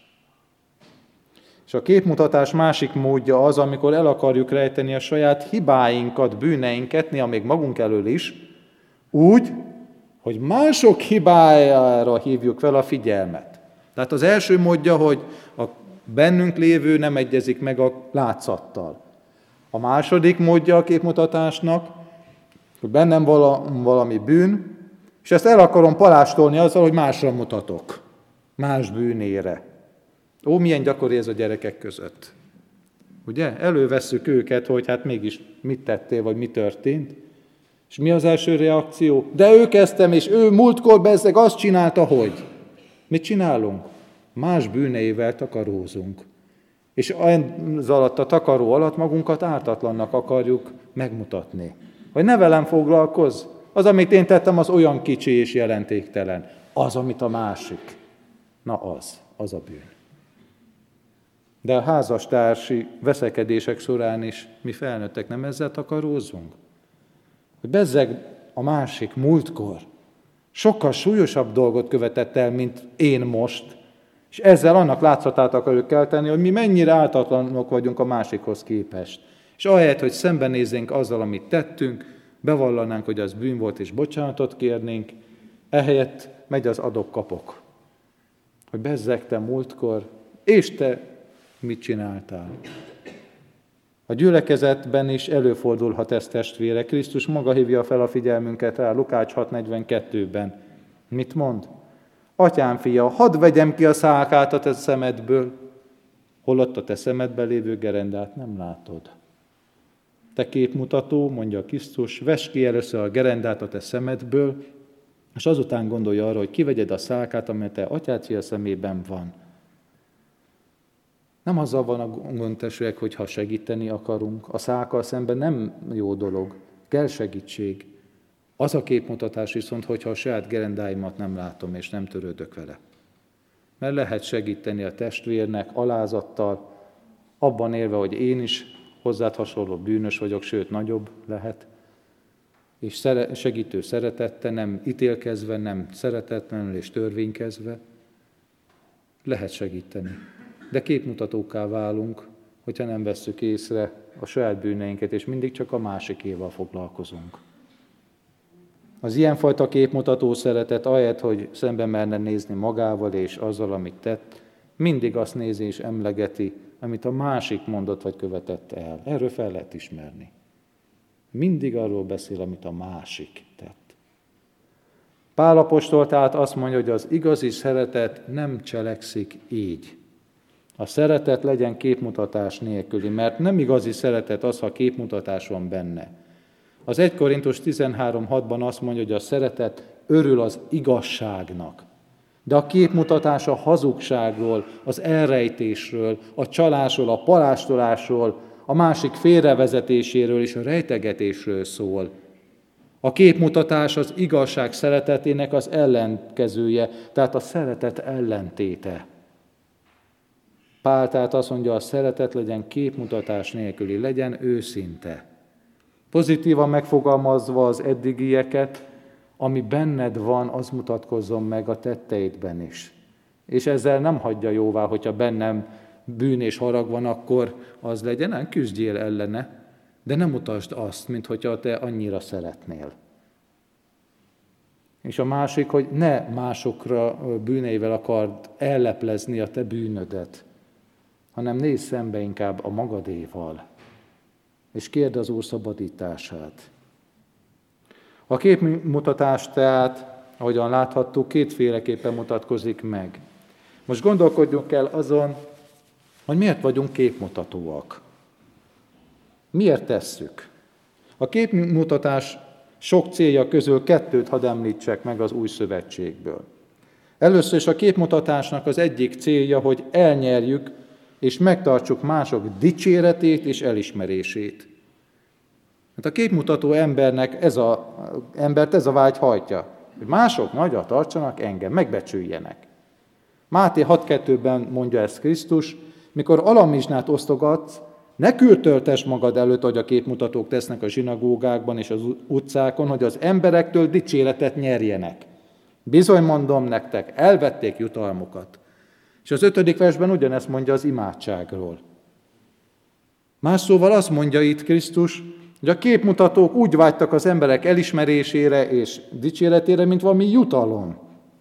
És a képmutatás másik módja az, amikor el akarjuk rejteni a saját hibáinkat, bűneinket, néha még magunk elől is, úgy, hogy mások hibájára hívjuk fel a figyelmet. Tehát az első módja, hogy a bennünk lévő nem egyezik meg a látszattal. A második módja a képmutatásnak, hogy bennem valami bűn, és ezt el akarom palástolni azzal, hogy másra mutatok, más bűnére. Ó, milyen gyakori ez a gyerekek között. Ugye? Elővesszük őket, hogy hát mégis mit tettél, vagy mi történt. És mi az első reakció? De ő kezdtem, és ő múltkor bezzeg azt csinálta, hogy. Mit csinálunk? Más bűneivel takarózunk. És ez alatt a takaró alatt magunkat ártatlannak akarjuk megmutatni. Hogy ne velem foglalkozz, az, amit én tettem, az olyan kicsi és jelentéktelen. Az, amit a másik. Na az a bűn. De a házastársi veszekedések során is mi felnőttek nem ezzel takarózunk? Hogy bezzeg a másik múltkor sokkal súlyosabb dolgot követett el, mint én most, és ezzel annak látszatát akarjuk kelteni, hogy mi mennyire ártatlanok vagyunk a másikhoz képest. És ahelyett, hogy szembenézzünk azzal, amit tettünk, bevallanánk, hogy az bűn volt, és bocsánatot kérnénk, ehelyett megy az adok-kapok. Hogy bezzeg te múltkor, és te mit csináltál? A gyülekezetben is előfordulhat ez, testvére. Krisztus maga hívja fel a figyelmünket rá, Lukács 6:42-ben. Mit mond? Atyám fia, hadd vegyem ki a szálkát a te szemedből, holott a te szemedben lévő gerendát nem látod. Te képmutató, mondja Krisztus, vesd ki először a gerendát a te szemedből, és azután gondolj arra, hogy kivegyed a szálkát, amely te atyád fia szemében van. Nem azzal van a gond, testvérek, hogy ha segíteni akarunk, a szálkkal szemben nem jó dolog, kell segítség. Az a képmutatás viszont, hogyha a saját gerendáimat nem látom, és nem törődök vele. Mert lehet segíteni a testvérnek alázattal, abban élve, hogy én is hozzád hasonló bűnös vagyok, sőt, nagyobb lehet, és segítő szeretettel, nem ítélkezve, nem szeretetlenül és törvénykezve. Lehet segíteni. De képmutatókká válunk, hogyha nem vesszük észre a saját bűneinket, és mindig csak a másikéval foglalkozunk. Az ilyenfajta képmutató szeretet, ahelyett, hogy szembe merne nézni magával és azzal, amit tett, mindig azt nézi és emlegeti, amit a másik mondott vagy követett el. Erről fel lehet ismerni. Mindig arról beszél, amit a másik tett. Pál apostol tehát azt mondja, hogy az igazi szeretet nem cselekszik így. A szeretet legyen képmutatás nélküli, mert nem igazi szeretet az, ha képmutatás van benne. Az 1 Korintus 13:6-ban azt mondja, hogy a szeretet örül az igazságnak. De a képmutatás a hazugságról, az elrejtésről, a csalásról, a palástolásról, a másik félrevezetéséről és a rejtegetésről szól. A képmutatás az igazság szeretetének az ellenkezője, tehát a szeretet ellentéte. Pál tehát azt mondja, a szeretet legyen képmutatás nélküli, legyen őszinte. Pozitívan megfogalmazva az eddigieket, ami benned van, az mutatkozzon meg a tetteidben is. És ezzel nem hagyja jóvá, hogyha bennem bűn és harag van, akkor az legyen, nem küzdjél ellene, de nem mutasd azt, mint hogyha te annyira szeretnél. És a másik, hogy ne másokra bűneivel akard elleplezni a te bűnödet, hanem nézz szembe inkább a magadéval, és kérd az Úr szabadítását. A képmutatás tehát, ahogyan láthattuk, kétféleképpen mutatkozik meg. Most gondolkodjunk el azon, hogy miért vagyunk képmutatóak. Miért tesszük? A képmutatás sok célja közül 2 hadd említsek meg az Új Szövetségből. Először is a képmutatásnak az egyik célja, hogy elnyerjük és megtartsuk mások dicséretét és elismerését. Hát a képmutató embert ez a vágy hajtja, hogy mások nagyra tartsanak engem, megbecsüljenek. Máté 6.2-ben mondja ezt Krisztus, mikor alamizsnát osztogatsz, ne kürtöltess magad előtt, hogy a képmutatók tesznek a zsinagógákban és az utcákon, hogy az emberektől dicséretet nyerjenek. Bizony mondom nektek, elvették jutalmukat. És az 5. versben ugyanezt mondja az imádságról. Más szóval azt mondja itt Krisztus, hogy a képmutatók úgy vágytak az emberek elismerésére és dicséretére, mint valami jutalom.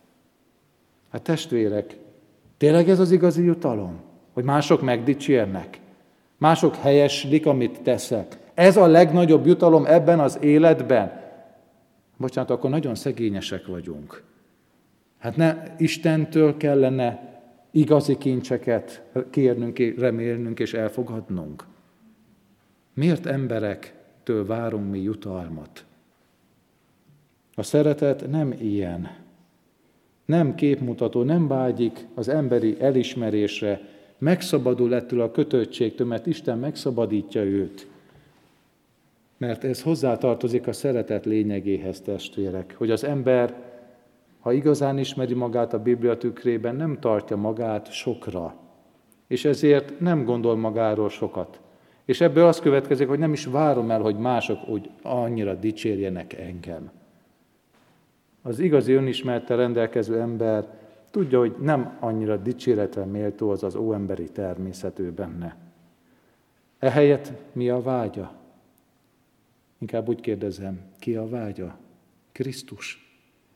Hát testvérek, tényleg ez az igazi jutalom? Hogy mások megdicsérnek? Mások helyeslik, amit teszek? Ez a legnagyobb jutalom ebben az életben? Bocsánat, akkor nagyon szegényesek vagyunk. Hát Istentől kellene igazi kincseket kérnünk, remélnünk és elfogadnunk. Miért emberektől várunk mi jutalmat? A szeretet nem ilyen. Nem képmutató, nem vágyik az emberi elismerésre, megszabadul ettől a kötöttségtől, mert Isten megszabadítja őt. Mert ez hozzátartozik a szeretet lényegéhez, testvérek, hogy az ember, ha igazán ismeri magát a Biblia tükrében, nem tartja magát sokra, és ezért nem gondol magáról sokat. És ebből az következik, hogy nem is várom el, hogy mások úgy annyira dicsérjenek engem. Az igazi önismerettel rendelkező ember tudja, hogy nem annyira dicséretre méltó az óemberi természetű benne. Ehelyett mi a vágya? Inkább úgy kérdezem, ki a vágya? Krisztus.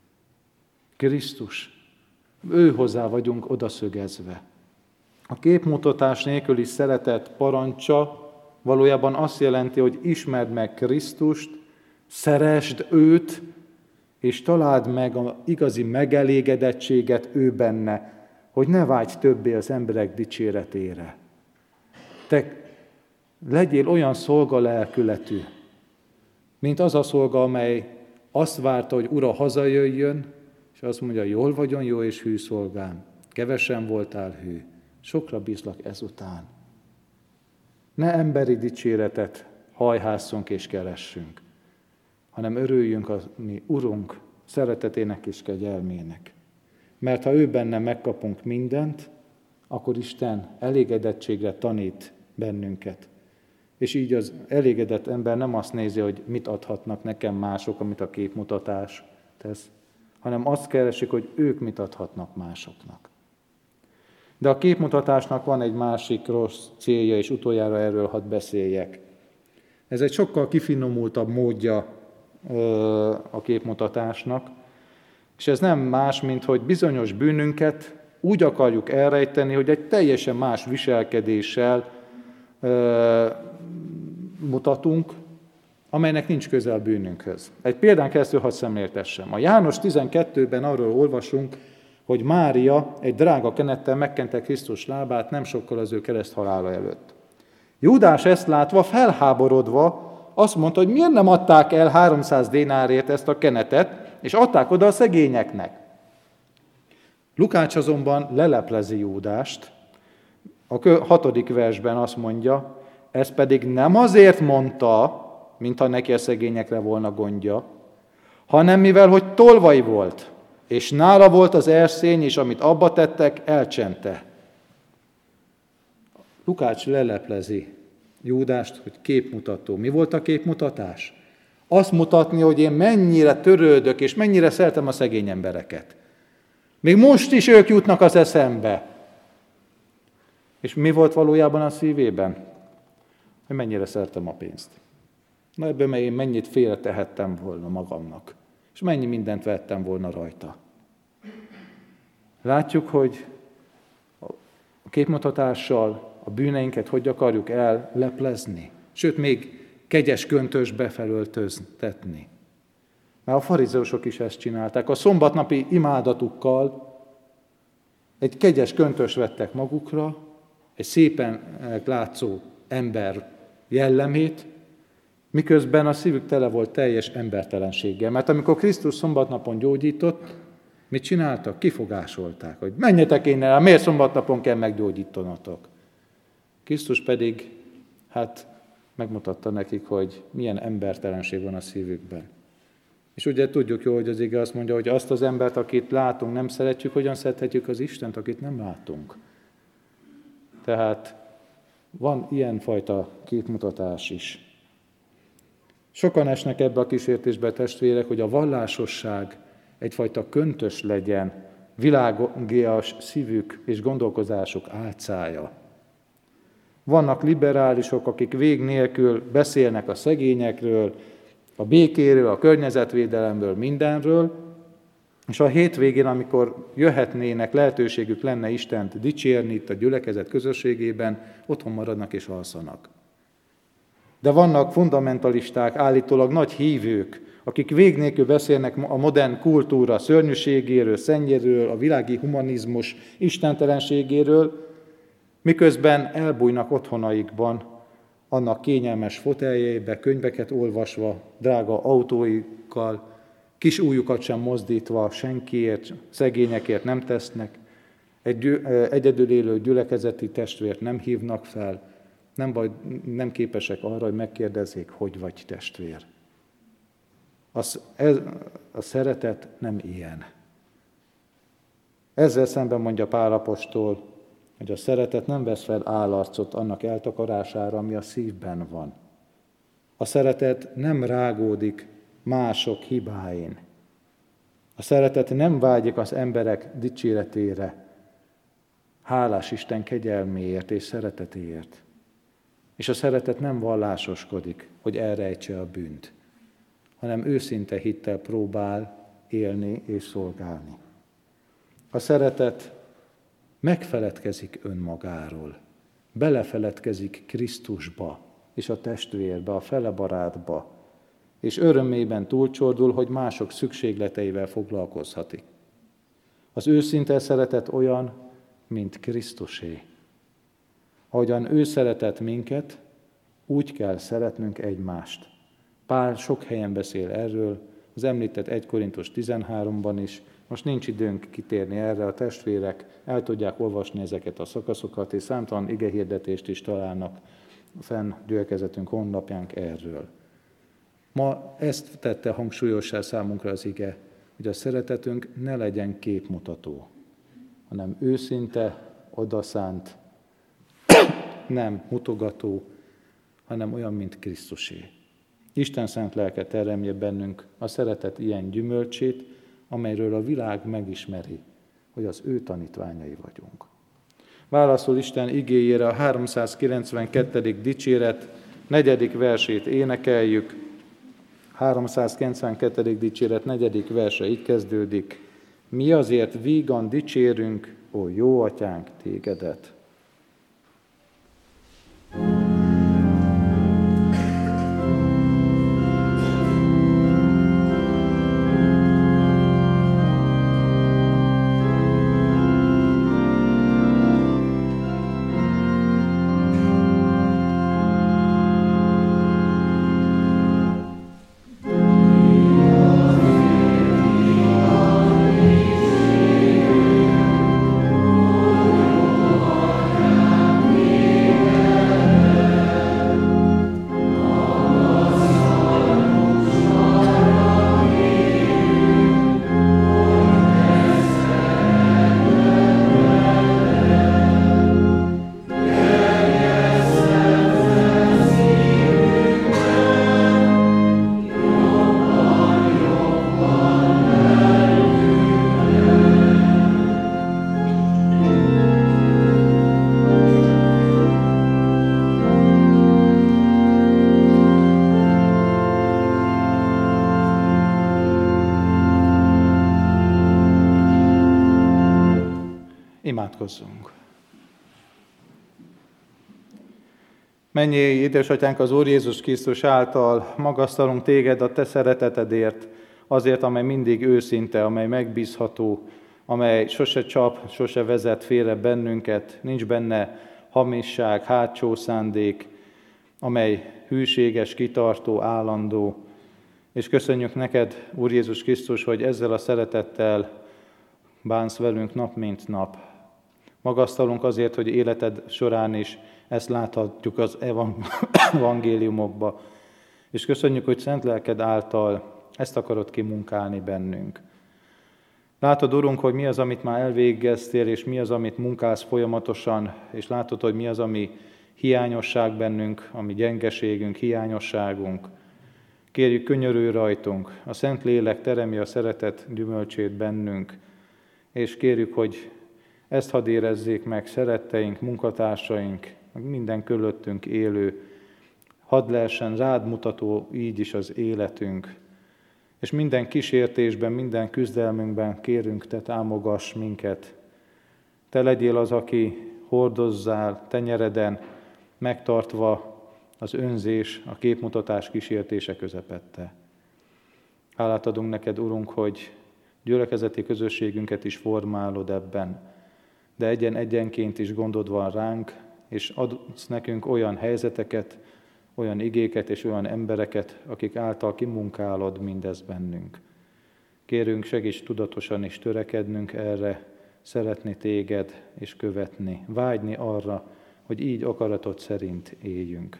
Krisztus. Ő hozzá vagyunk odaszögezve. A képmutatás nélküli szeretet parancsa valójában azt jelenti, hogy ismerd meg Krisztust, szeresd őt, és találd meg az igazi megelégedettséget ő benne, hogy ne vágyj többé az emberek dicséretére. Te legyél olyan szolgalelkületű, mint az a szolga, amely azt várta, hogy ura hazajöjjön, és azt mondja, jól vagyon, jó és hű szolgám, kevesen voltál hű, sokra bízlak ezután. Ne emberi dicséretet hajhásszunk és keressünk, hanem örüljünk a mi Urunk szeretetének és kegyelmének. Mert ha ő benne megkapunk mindent, akkor Isten elégedettségre tanít bennünket. És így az elégedett ember nem azt nézi, hogy mit adhatnak nekem mások, amit a képmutatás tesz, hanem azt keresik, hogy ők mit adhatnak másoknak. De a képmutatásnak van egy másik rossz célja, és utoljára erről hadd beszéljek. Ez egy sokkal kifinomultabb módja a képmutatásnak, és ez nem más, mint hogy bizonyos bűnünket úgy akarjuk elrejteni, hogy egy teljesen más viselkedéssel mutatunk, amelynek nincs köze a bűnünkhöz. Egy példán keresztül hadd szemléltessem. A János 12-ben arról olvasunk, hogy Mária egy drága kenettel megkente Krisztus lábát nem sokkal az ő kereszthalála előtt. Júdás ezt látva, felháborodva azt mondta, hogy miért nem adták el 300 dénárért ezt a kenetet, és adták oda a szegényeknek. Lukács azonban leleplezi Júdást. A 6. versben azt mondja, ez pedig nem azért mondta, mintha neki a szegényekre volna gondja, hanem mivel, hogy tolvaj volt, és nála volt az erszény, és amit abba tettek, elcsente. Lukács leleplezi Júdást, hogy képmutató. Mi volt a képmutatás? Azt mutatni, hogy én mennyire törődök, és mennyire szeretem a szegény embereket. Még most is ők jutnak az eszembe. És mi volt valójában a szívében? Hogy mennyire szeretem a pénzt. Na ebben én mennyit félretehettem volna magamnak, és mennyi mindent vettem volna rajta. Látjuk, hogy a képmutatással a bűneinket hogy akarjuk elleplezni, sőt, még kegyes köntösbe felöltöztetni. Mert a farizeusok is ezt csinálták. A szombatnapi imádatukkal egy kegyes köntöst vettek magukra, egy szépen látszó ember jellemét, miközben a szívük tele volt teljes embertelenséggel. Mert amikor Krisztus szombatnapon gyógyított, mit csináltak? Kifogásolták, hogy menjetek innen, miért szombatnapon kell meggyógyítanatok? Krisztus pedig, megmutatta nekik, hogy milyen embertelenség van a szívükben. És ugye tudjuk jó, hogy az ige azt mondja, hogy azt az embert, akit látunk, nem szeretjük, hogyan szerethetjük az Istent, akit nem látunk. Tehát van ilyenfajta képmutatás is. Sokan esnek ebbe a kísértésbe, testvérek, hogy a vallásosság egyfajta köntös legyen, világias szívük és gondolkozásuk álcája. Vannak liberálisok, akik vég nélkül beszélnek a szegényekről, a békéről, a környezetvédelemről, mindenről, és a hétvégén, amikor jöhetnének, lehetőségük lenne Istent dicsérni itt a gyülekezet közösségében, otthon maradnak és alszanak. De vannak fundamentalisták, állítólag nagy hívők, akik vég nélkül beszélnek a modern kultúra szörnyűségéről, szennyéről, a világi humanizmus istentelenségéről, miközben elbújnak otthonaikban, annak kényelmes foteljeibe, könyveket olvasva, drága autóikkal, kis ujjukat sem mozdítva, senkiért, szegényekért nem tesznek, egy egyedül élő gyülekezeti testvért nem hívnak fel, nem képesek arra, hogy megkérdezzék, hogy vagy testvér. A szeretet nem ilyen. Ezzel szemben mondja Pál apostol, hogy a szeretet nem vesz fel állarcot annak eltakarására, ami a szívben van. A szeretet nem rágódik mások hibáin. A szeretet nem vágyik az emberek dicséretére, hálás Isten kegyelméért és szeretetéért. És a szeretet nem vallásoskodik, hogy elrejtse a bűnt, hanem őszinte hittel próbál élni és szolgálni. A szeretet megfeledkezik önmagáról, belefeledkezik Krisztusba és a testvérbe, a felebarátba, és örömében túlcsordul, hogy mások szükségleteivel foglalkozhatik. Az őszinte szeretet olyan, mint Krisztusé. Ahogyan ő szeretett minket, úgy kell szeretnünk egymást. Pál sok helyen beszél erről, az említett 1 Korintus 13-ban is. Most nincs időnk kitérni erre, a testvérek el tudják olvasni ezeket a szakaszokat, és számtalan igehirdetést is találnak fenn gyülekezetünk honlapjánk erről. Ma ezt tette hangsúlyossá számunkra az ige, hogy a szeretetünk ne legyen képmutató, hanem őszinte, odaszánt, nem mutogató, hanem olyan, mint Krisztusé. Isten szent lelke teremje bennünk a szeretet ilyen gyümölcsét, amelyről a világ megismeri, hogy az ő tanítványai vagyunk. Válaszol Isten igéjére a 392. dicséret 4. versét énekeljük. 392. dicséret 4. verse így kezdődik. Mi azért vígan dicsérünk, ó jó atyánk, tégedet. Imádkozzunk. Mennyei édesatyánk, az Úr Jézus Krisztus által magasztalunk téged a te szeretetedért, azért, amely mindig őszinte, amely megbízható, amely sose csap, sose vezet félre bennünket, nincs benne hamisság, hátsó szándék, amely hűséges, kitartó, állandó. És köszönjük neked, Úr Jézus Krisztus, hogy ezzel a szeretettel bánsz velünk nap mint nap. Magasztalunk azért, hogy életed során is ezt láthatjuk az evangéliumokba. És köszönjük, hogy szent lelked által ezt akarod kimunkálni bennünk. Látod, Urunk, hogy mi az, amit már elvégeztél, és mi az, amit munkálsz folyamatosan, és látod, hogy mi az, ami hiányosság bennünk, ami gyengeségünk, hiányosságunk. Kérjük, könyörülj rajtunk, a Szentlélek teremje a szeretet gyümölcsét bennünk, és kérjük, hogy ezt hadd érezzék meg szeretteink, munkatársaink, minden körülöttünk élő, hadd lehessen rád mutató így is az életünk, és minden kísértésben, minden küzdelmünkben kérünk, te támogass minket. Te legyél az, aki hordozzál tenyereden, megtartva az önzés, a képmutatás kísértése közepette. Hálát adunk neked, Urunk, hogy gyülekezeti közösségünket is formálod ebben, de egyenként is gondod van ránk, és adsz nekünk olyan helyzeteket, olyan igéket és olyan embereket, akik által kimunkálod mindezt bennünk. Kérünk, segíts tudatosan is törekednünk erre, szeretni téged és követni, vágyni arra, hogy így akaratod szerint éljünk.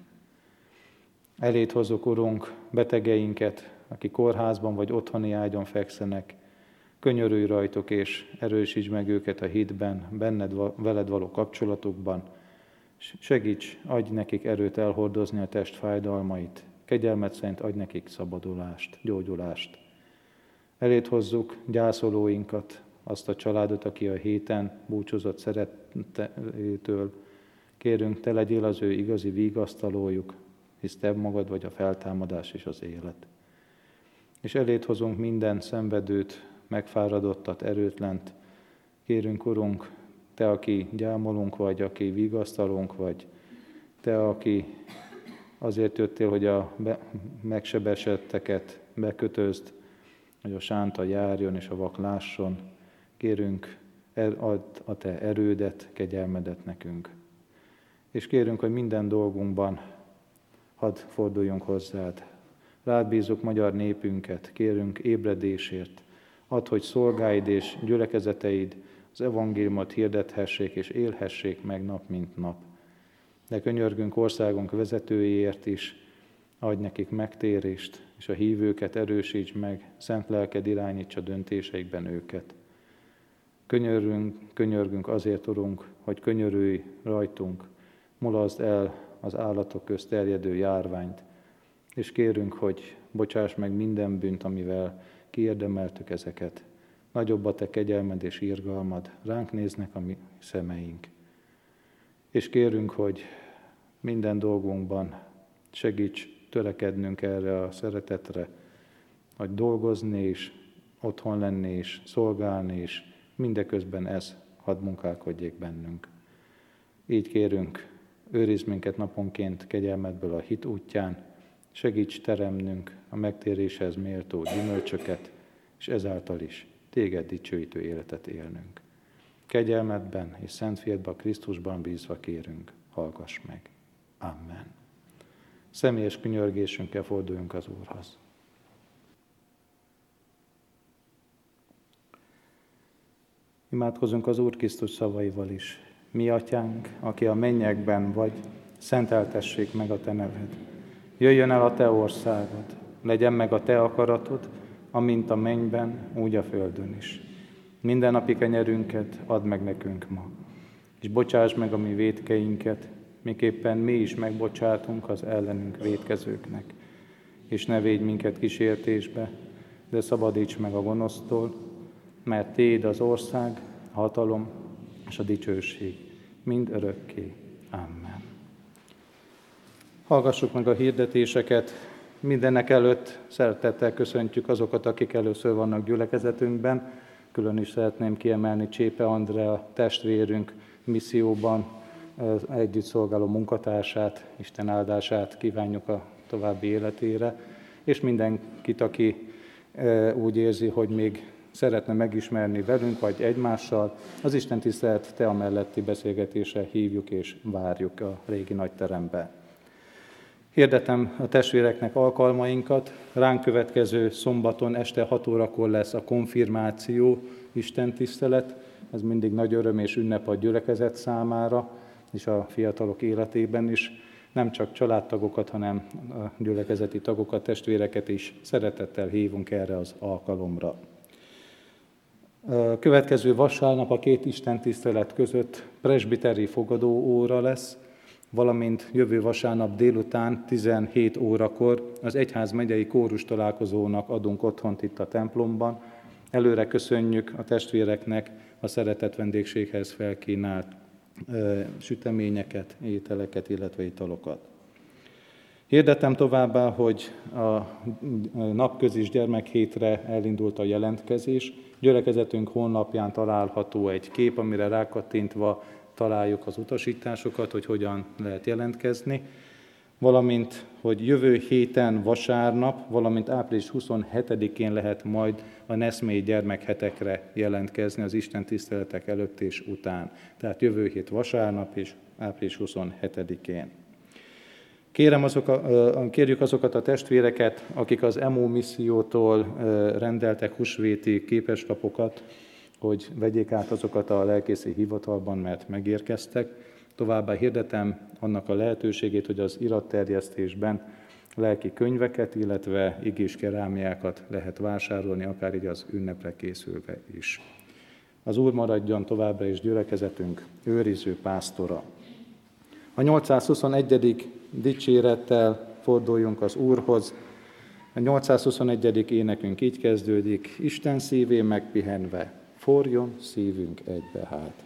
Eléd hozzuk, Urunk, betegeinket, akik kórházban vagy otthoni ágyon fekszenek, könyörülj rajtuk és erősíts meg őket a hitben, veled való kapcsolatukban. Segíts, adj nekik erőt elhordozni a test fájdalmait, kegyelmed szerint adj nekik szabadulást, gyógyulást. Eléd hozzuk gyászolóinkat, azt a családot, aki a héten búcsúzott szerettétől. Kérünk, te legyél az ő igazi vigasztalójuk, hisz te magad vagy a feltámadás és az élet. És eléd hozunk minden szenvedőt, megfáradottat, erőtlent. Kérünk, Urunk, te, aki gyámolunk vagy, aki vigasztalunk vagy, te, aki azért jöttél, hogy a megsebesetteket bekötözd, hogy a sánta járjon és a vak lásson. Kérünk, add a te erődet, kegyelmedet nekünk. És kérünk, hogy minden dolgunkban hadd forduljunk hozzád. Rád bízzuk magyar népünket, kérünk ébredésért. Add, hogy szolgáid és gyülekezeteid az evangéliumot hirdethessék és élhessék meg nap mint nap. De könyörgünk országunk vezetőiért is, adj nekik megtérést, és a hívőket erősíts meg, szent lelked irányítsa döntéseikben őket. Könyörgünk azért, Urunk, hogy könyörülj rajtunk, mulaszd el az állatok közt terjedő járványt, és kérünk, hogy bocsáss meg minden bűnt, amivel kiérdemeltük ezeket. Nagyobb a te kegyelmed és irgalmad, ránk néznek a mi szemeink. És kérünk, hogy minden dolgunkban segíts törekednünk erre a szeretetre, hogy dolgozni is, otthon lenni is, szolgálni is, mindeközben ez hadd munkálkodjék bennünk. Így kérünk, őrizd minket naponként kegyelmedből a hit útján, segíts teremnünk a megtéréshez méltó gyümölcsöket, és ezáltal is téged dicsőítő életet élnünk. Kegyelmedben és Szent Fiadban, Krisztusban bízva kérünk, hallgass meg. Amen. Személyes könyörgésünkkel forduljunk az Úrhoz. Imádkozunk az Úr Krisztus szavaival is. Mi atyánk, aki a mennyekben vagy, szenteltessék meg a te neved. Jöjjön el a te országod, legyen meg a te akaratod, amint a mennyben, úgy a földön is. Mindennapi kenyerünket add meg nekünk ma, és bocsáss meg a mi vétkeinket, miképpen mi is megbocsátunk az ellenünk vétkezőknek. És ne védj minket kísértésbe, de szabadíts meg a gonosztól, mert Téd az ország, a hatalom és a dicsőség mind örökké. Amen. Hallgassuk meg a hirdetéseket. Mindenek előtt szeretettel köszöntjük azokat, akik először vannak gyülekezetünkben. Külön is szeretném kiemelni Csépe Andrea testvérünk misszióban együtt szolgáló munkatársát, Isten áldását kívánjuk a további életére, és mindenkit, aki úgy érzi, hogy még szeretne megismerni velünk, vagy egymással, az Isten tisztelet tea melletti beszélgetésre hívjuk és várjuk a régi nagyteremben. Hirdetem a testvéreknek alkalmainkat. Ránk következő szombaton este 6 órakor lesz a konfirmáció, istentisztelet. Ez mindig nagy öröm és ünnep a gyülekezet számára, és a fiatalok életében is. Nem csak családtagokat, hanem a gyülekezeti tagokat, testvéreket is szeretettel hívunk erre az alkalomra. A következő vasárnap a 2 istentisztelet között presbiteri fogadóóra lesz, valamint jövő vasárnap délután 17 órakor az egyházmegyei kórus találkozónak adunk otthont itt a templomban. Előre köszönjük a testvéreknek a szeretett vendégséghez felkínált süteményeket, ételeket, illetve italokat. Hirdetem továbbá, hogy a napközis gyermekhétre elindult a jelentkezés. Gyülekezetünk honlapján található egy kép, amire rákattintva találjuk az utasításokat, hogy hogyan lehet jelentkezni, valamint, hogy jövő héten vasárnap, valamint április 27-én lehet majd a Neszmélyi gyermekhetekre jelentkezni az istentiszteletek előtt és után. Tehát jövő hét vasárnap és április 27-én. Kérjük azokat a testvéreket, akik az EMO missziótól rendeltek húsvéti képeslapokat, hogy vegyék át azokat a lelkészi hivatalban, mert megérkeztek. Továbbá hirdetem annak a lehetőségét, hogy az iratterjesztésben lelki könyveket, illetve igés kerámiákat lehet vásárolni, akár így az ünnepre készülve is. Az Úr maradjon továbbra is gyülekezetünk őriző pásztora. A 821. dicsérettel forduljunk az Úrhoz. A 821. énekünk így kezdődik: Isten szívé megpihenve, forjon szívünk egybe hát.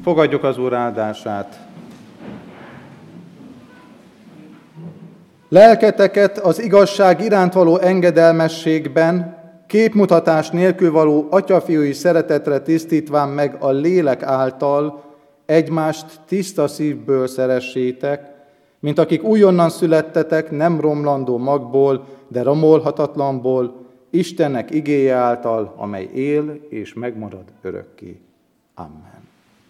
Fogadjuk az Úr áldását. Lelketeket az igazság iránt való engedelmességben, képmutatás nélkül való atyafiúi szeretetre tisztítván meg a lélek által egymást tiszta szívből szeressétek, mint akik újonnan születtetek, nem romlandó magból, de romolhatatlanból, Istennek igéje által, amely él és megmarad örökké. Amen.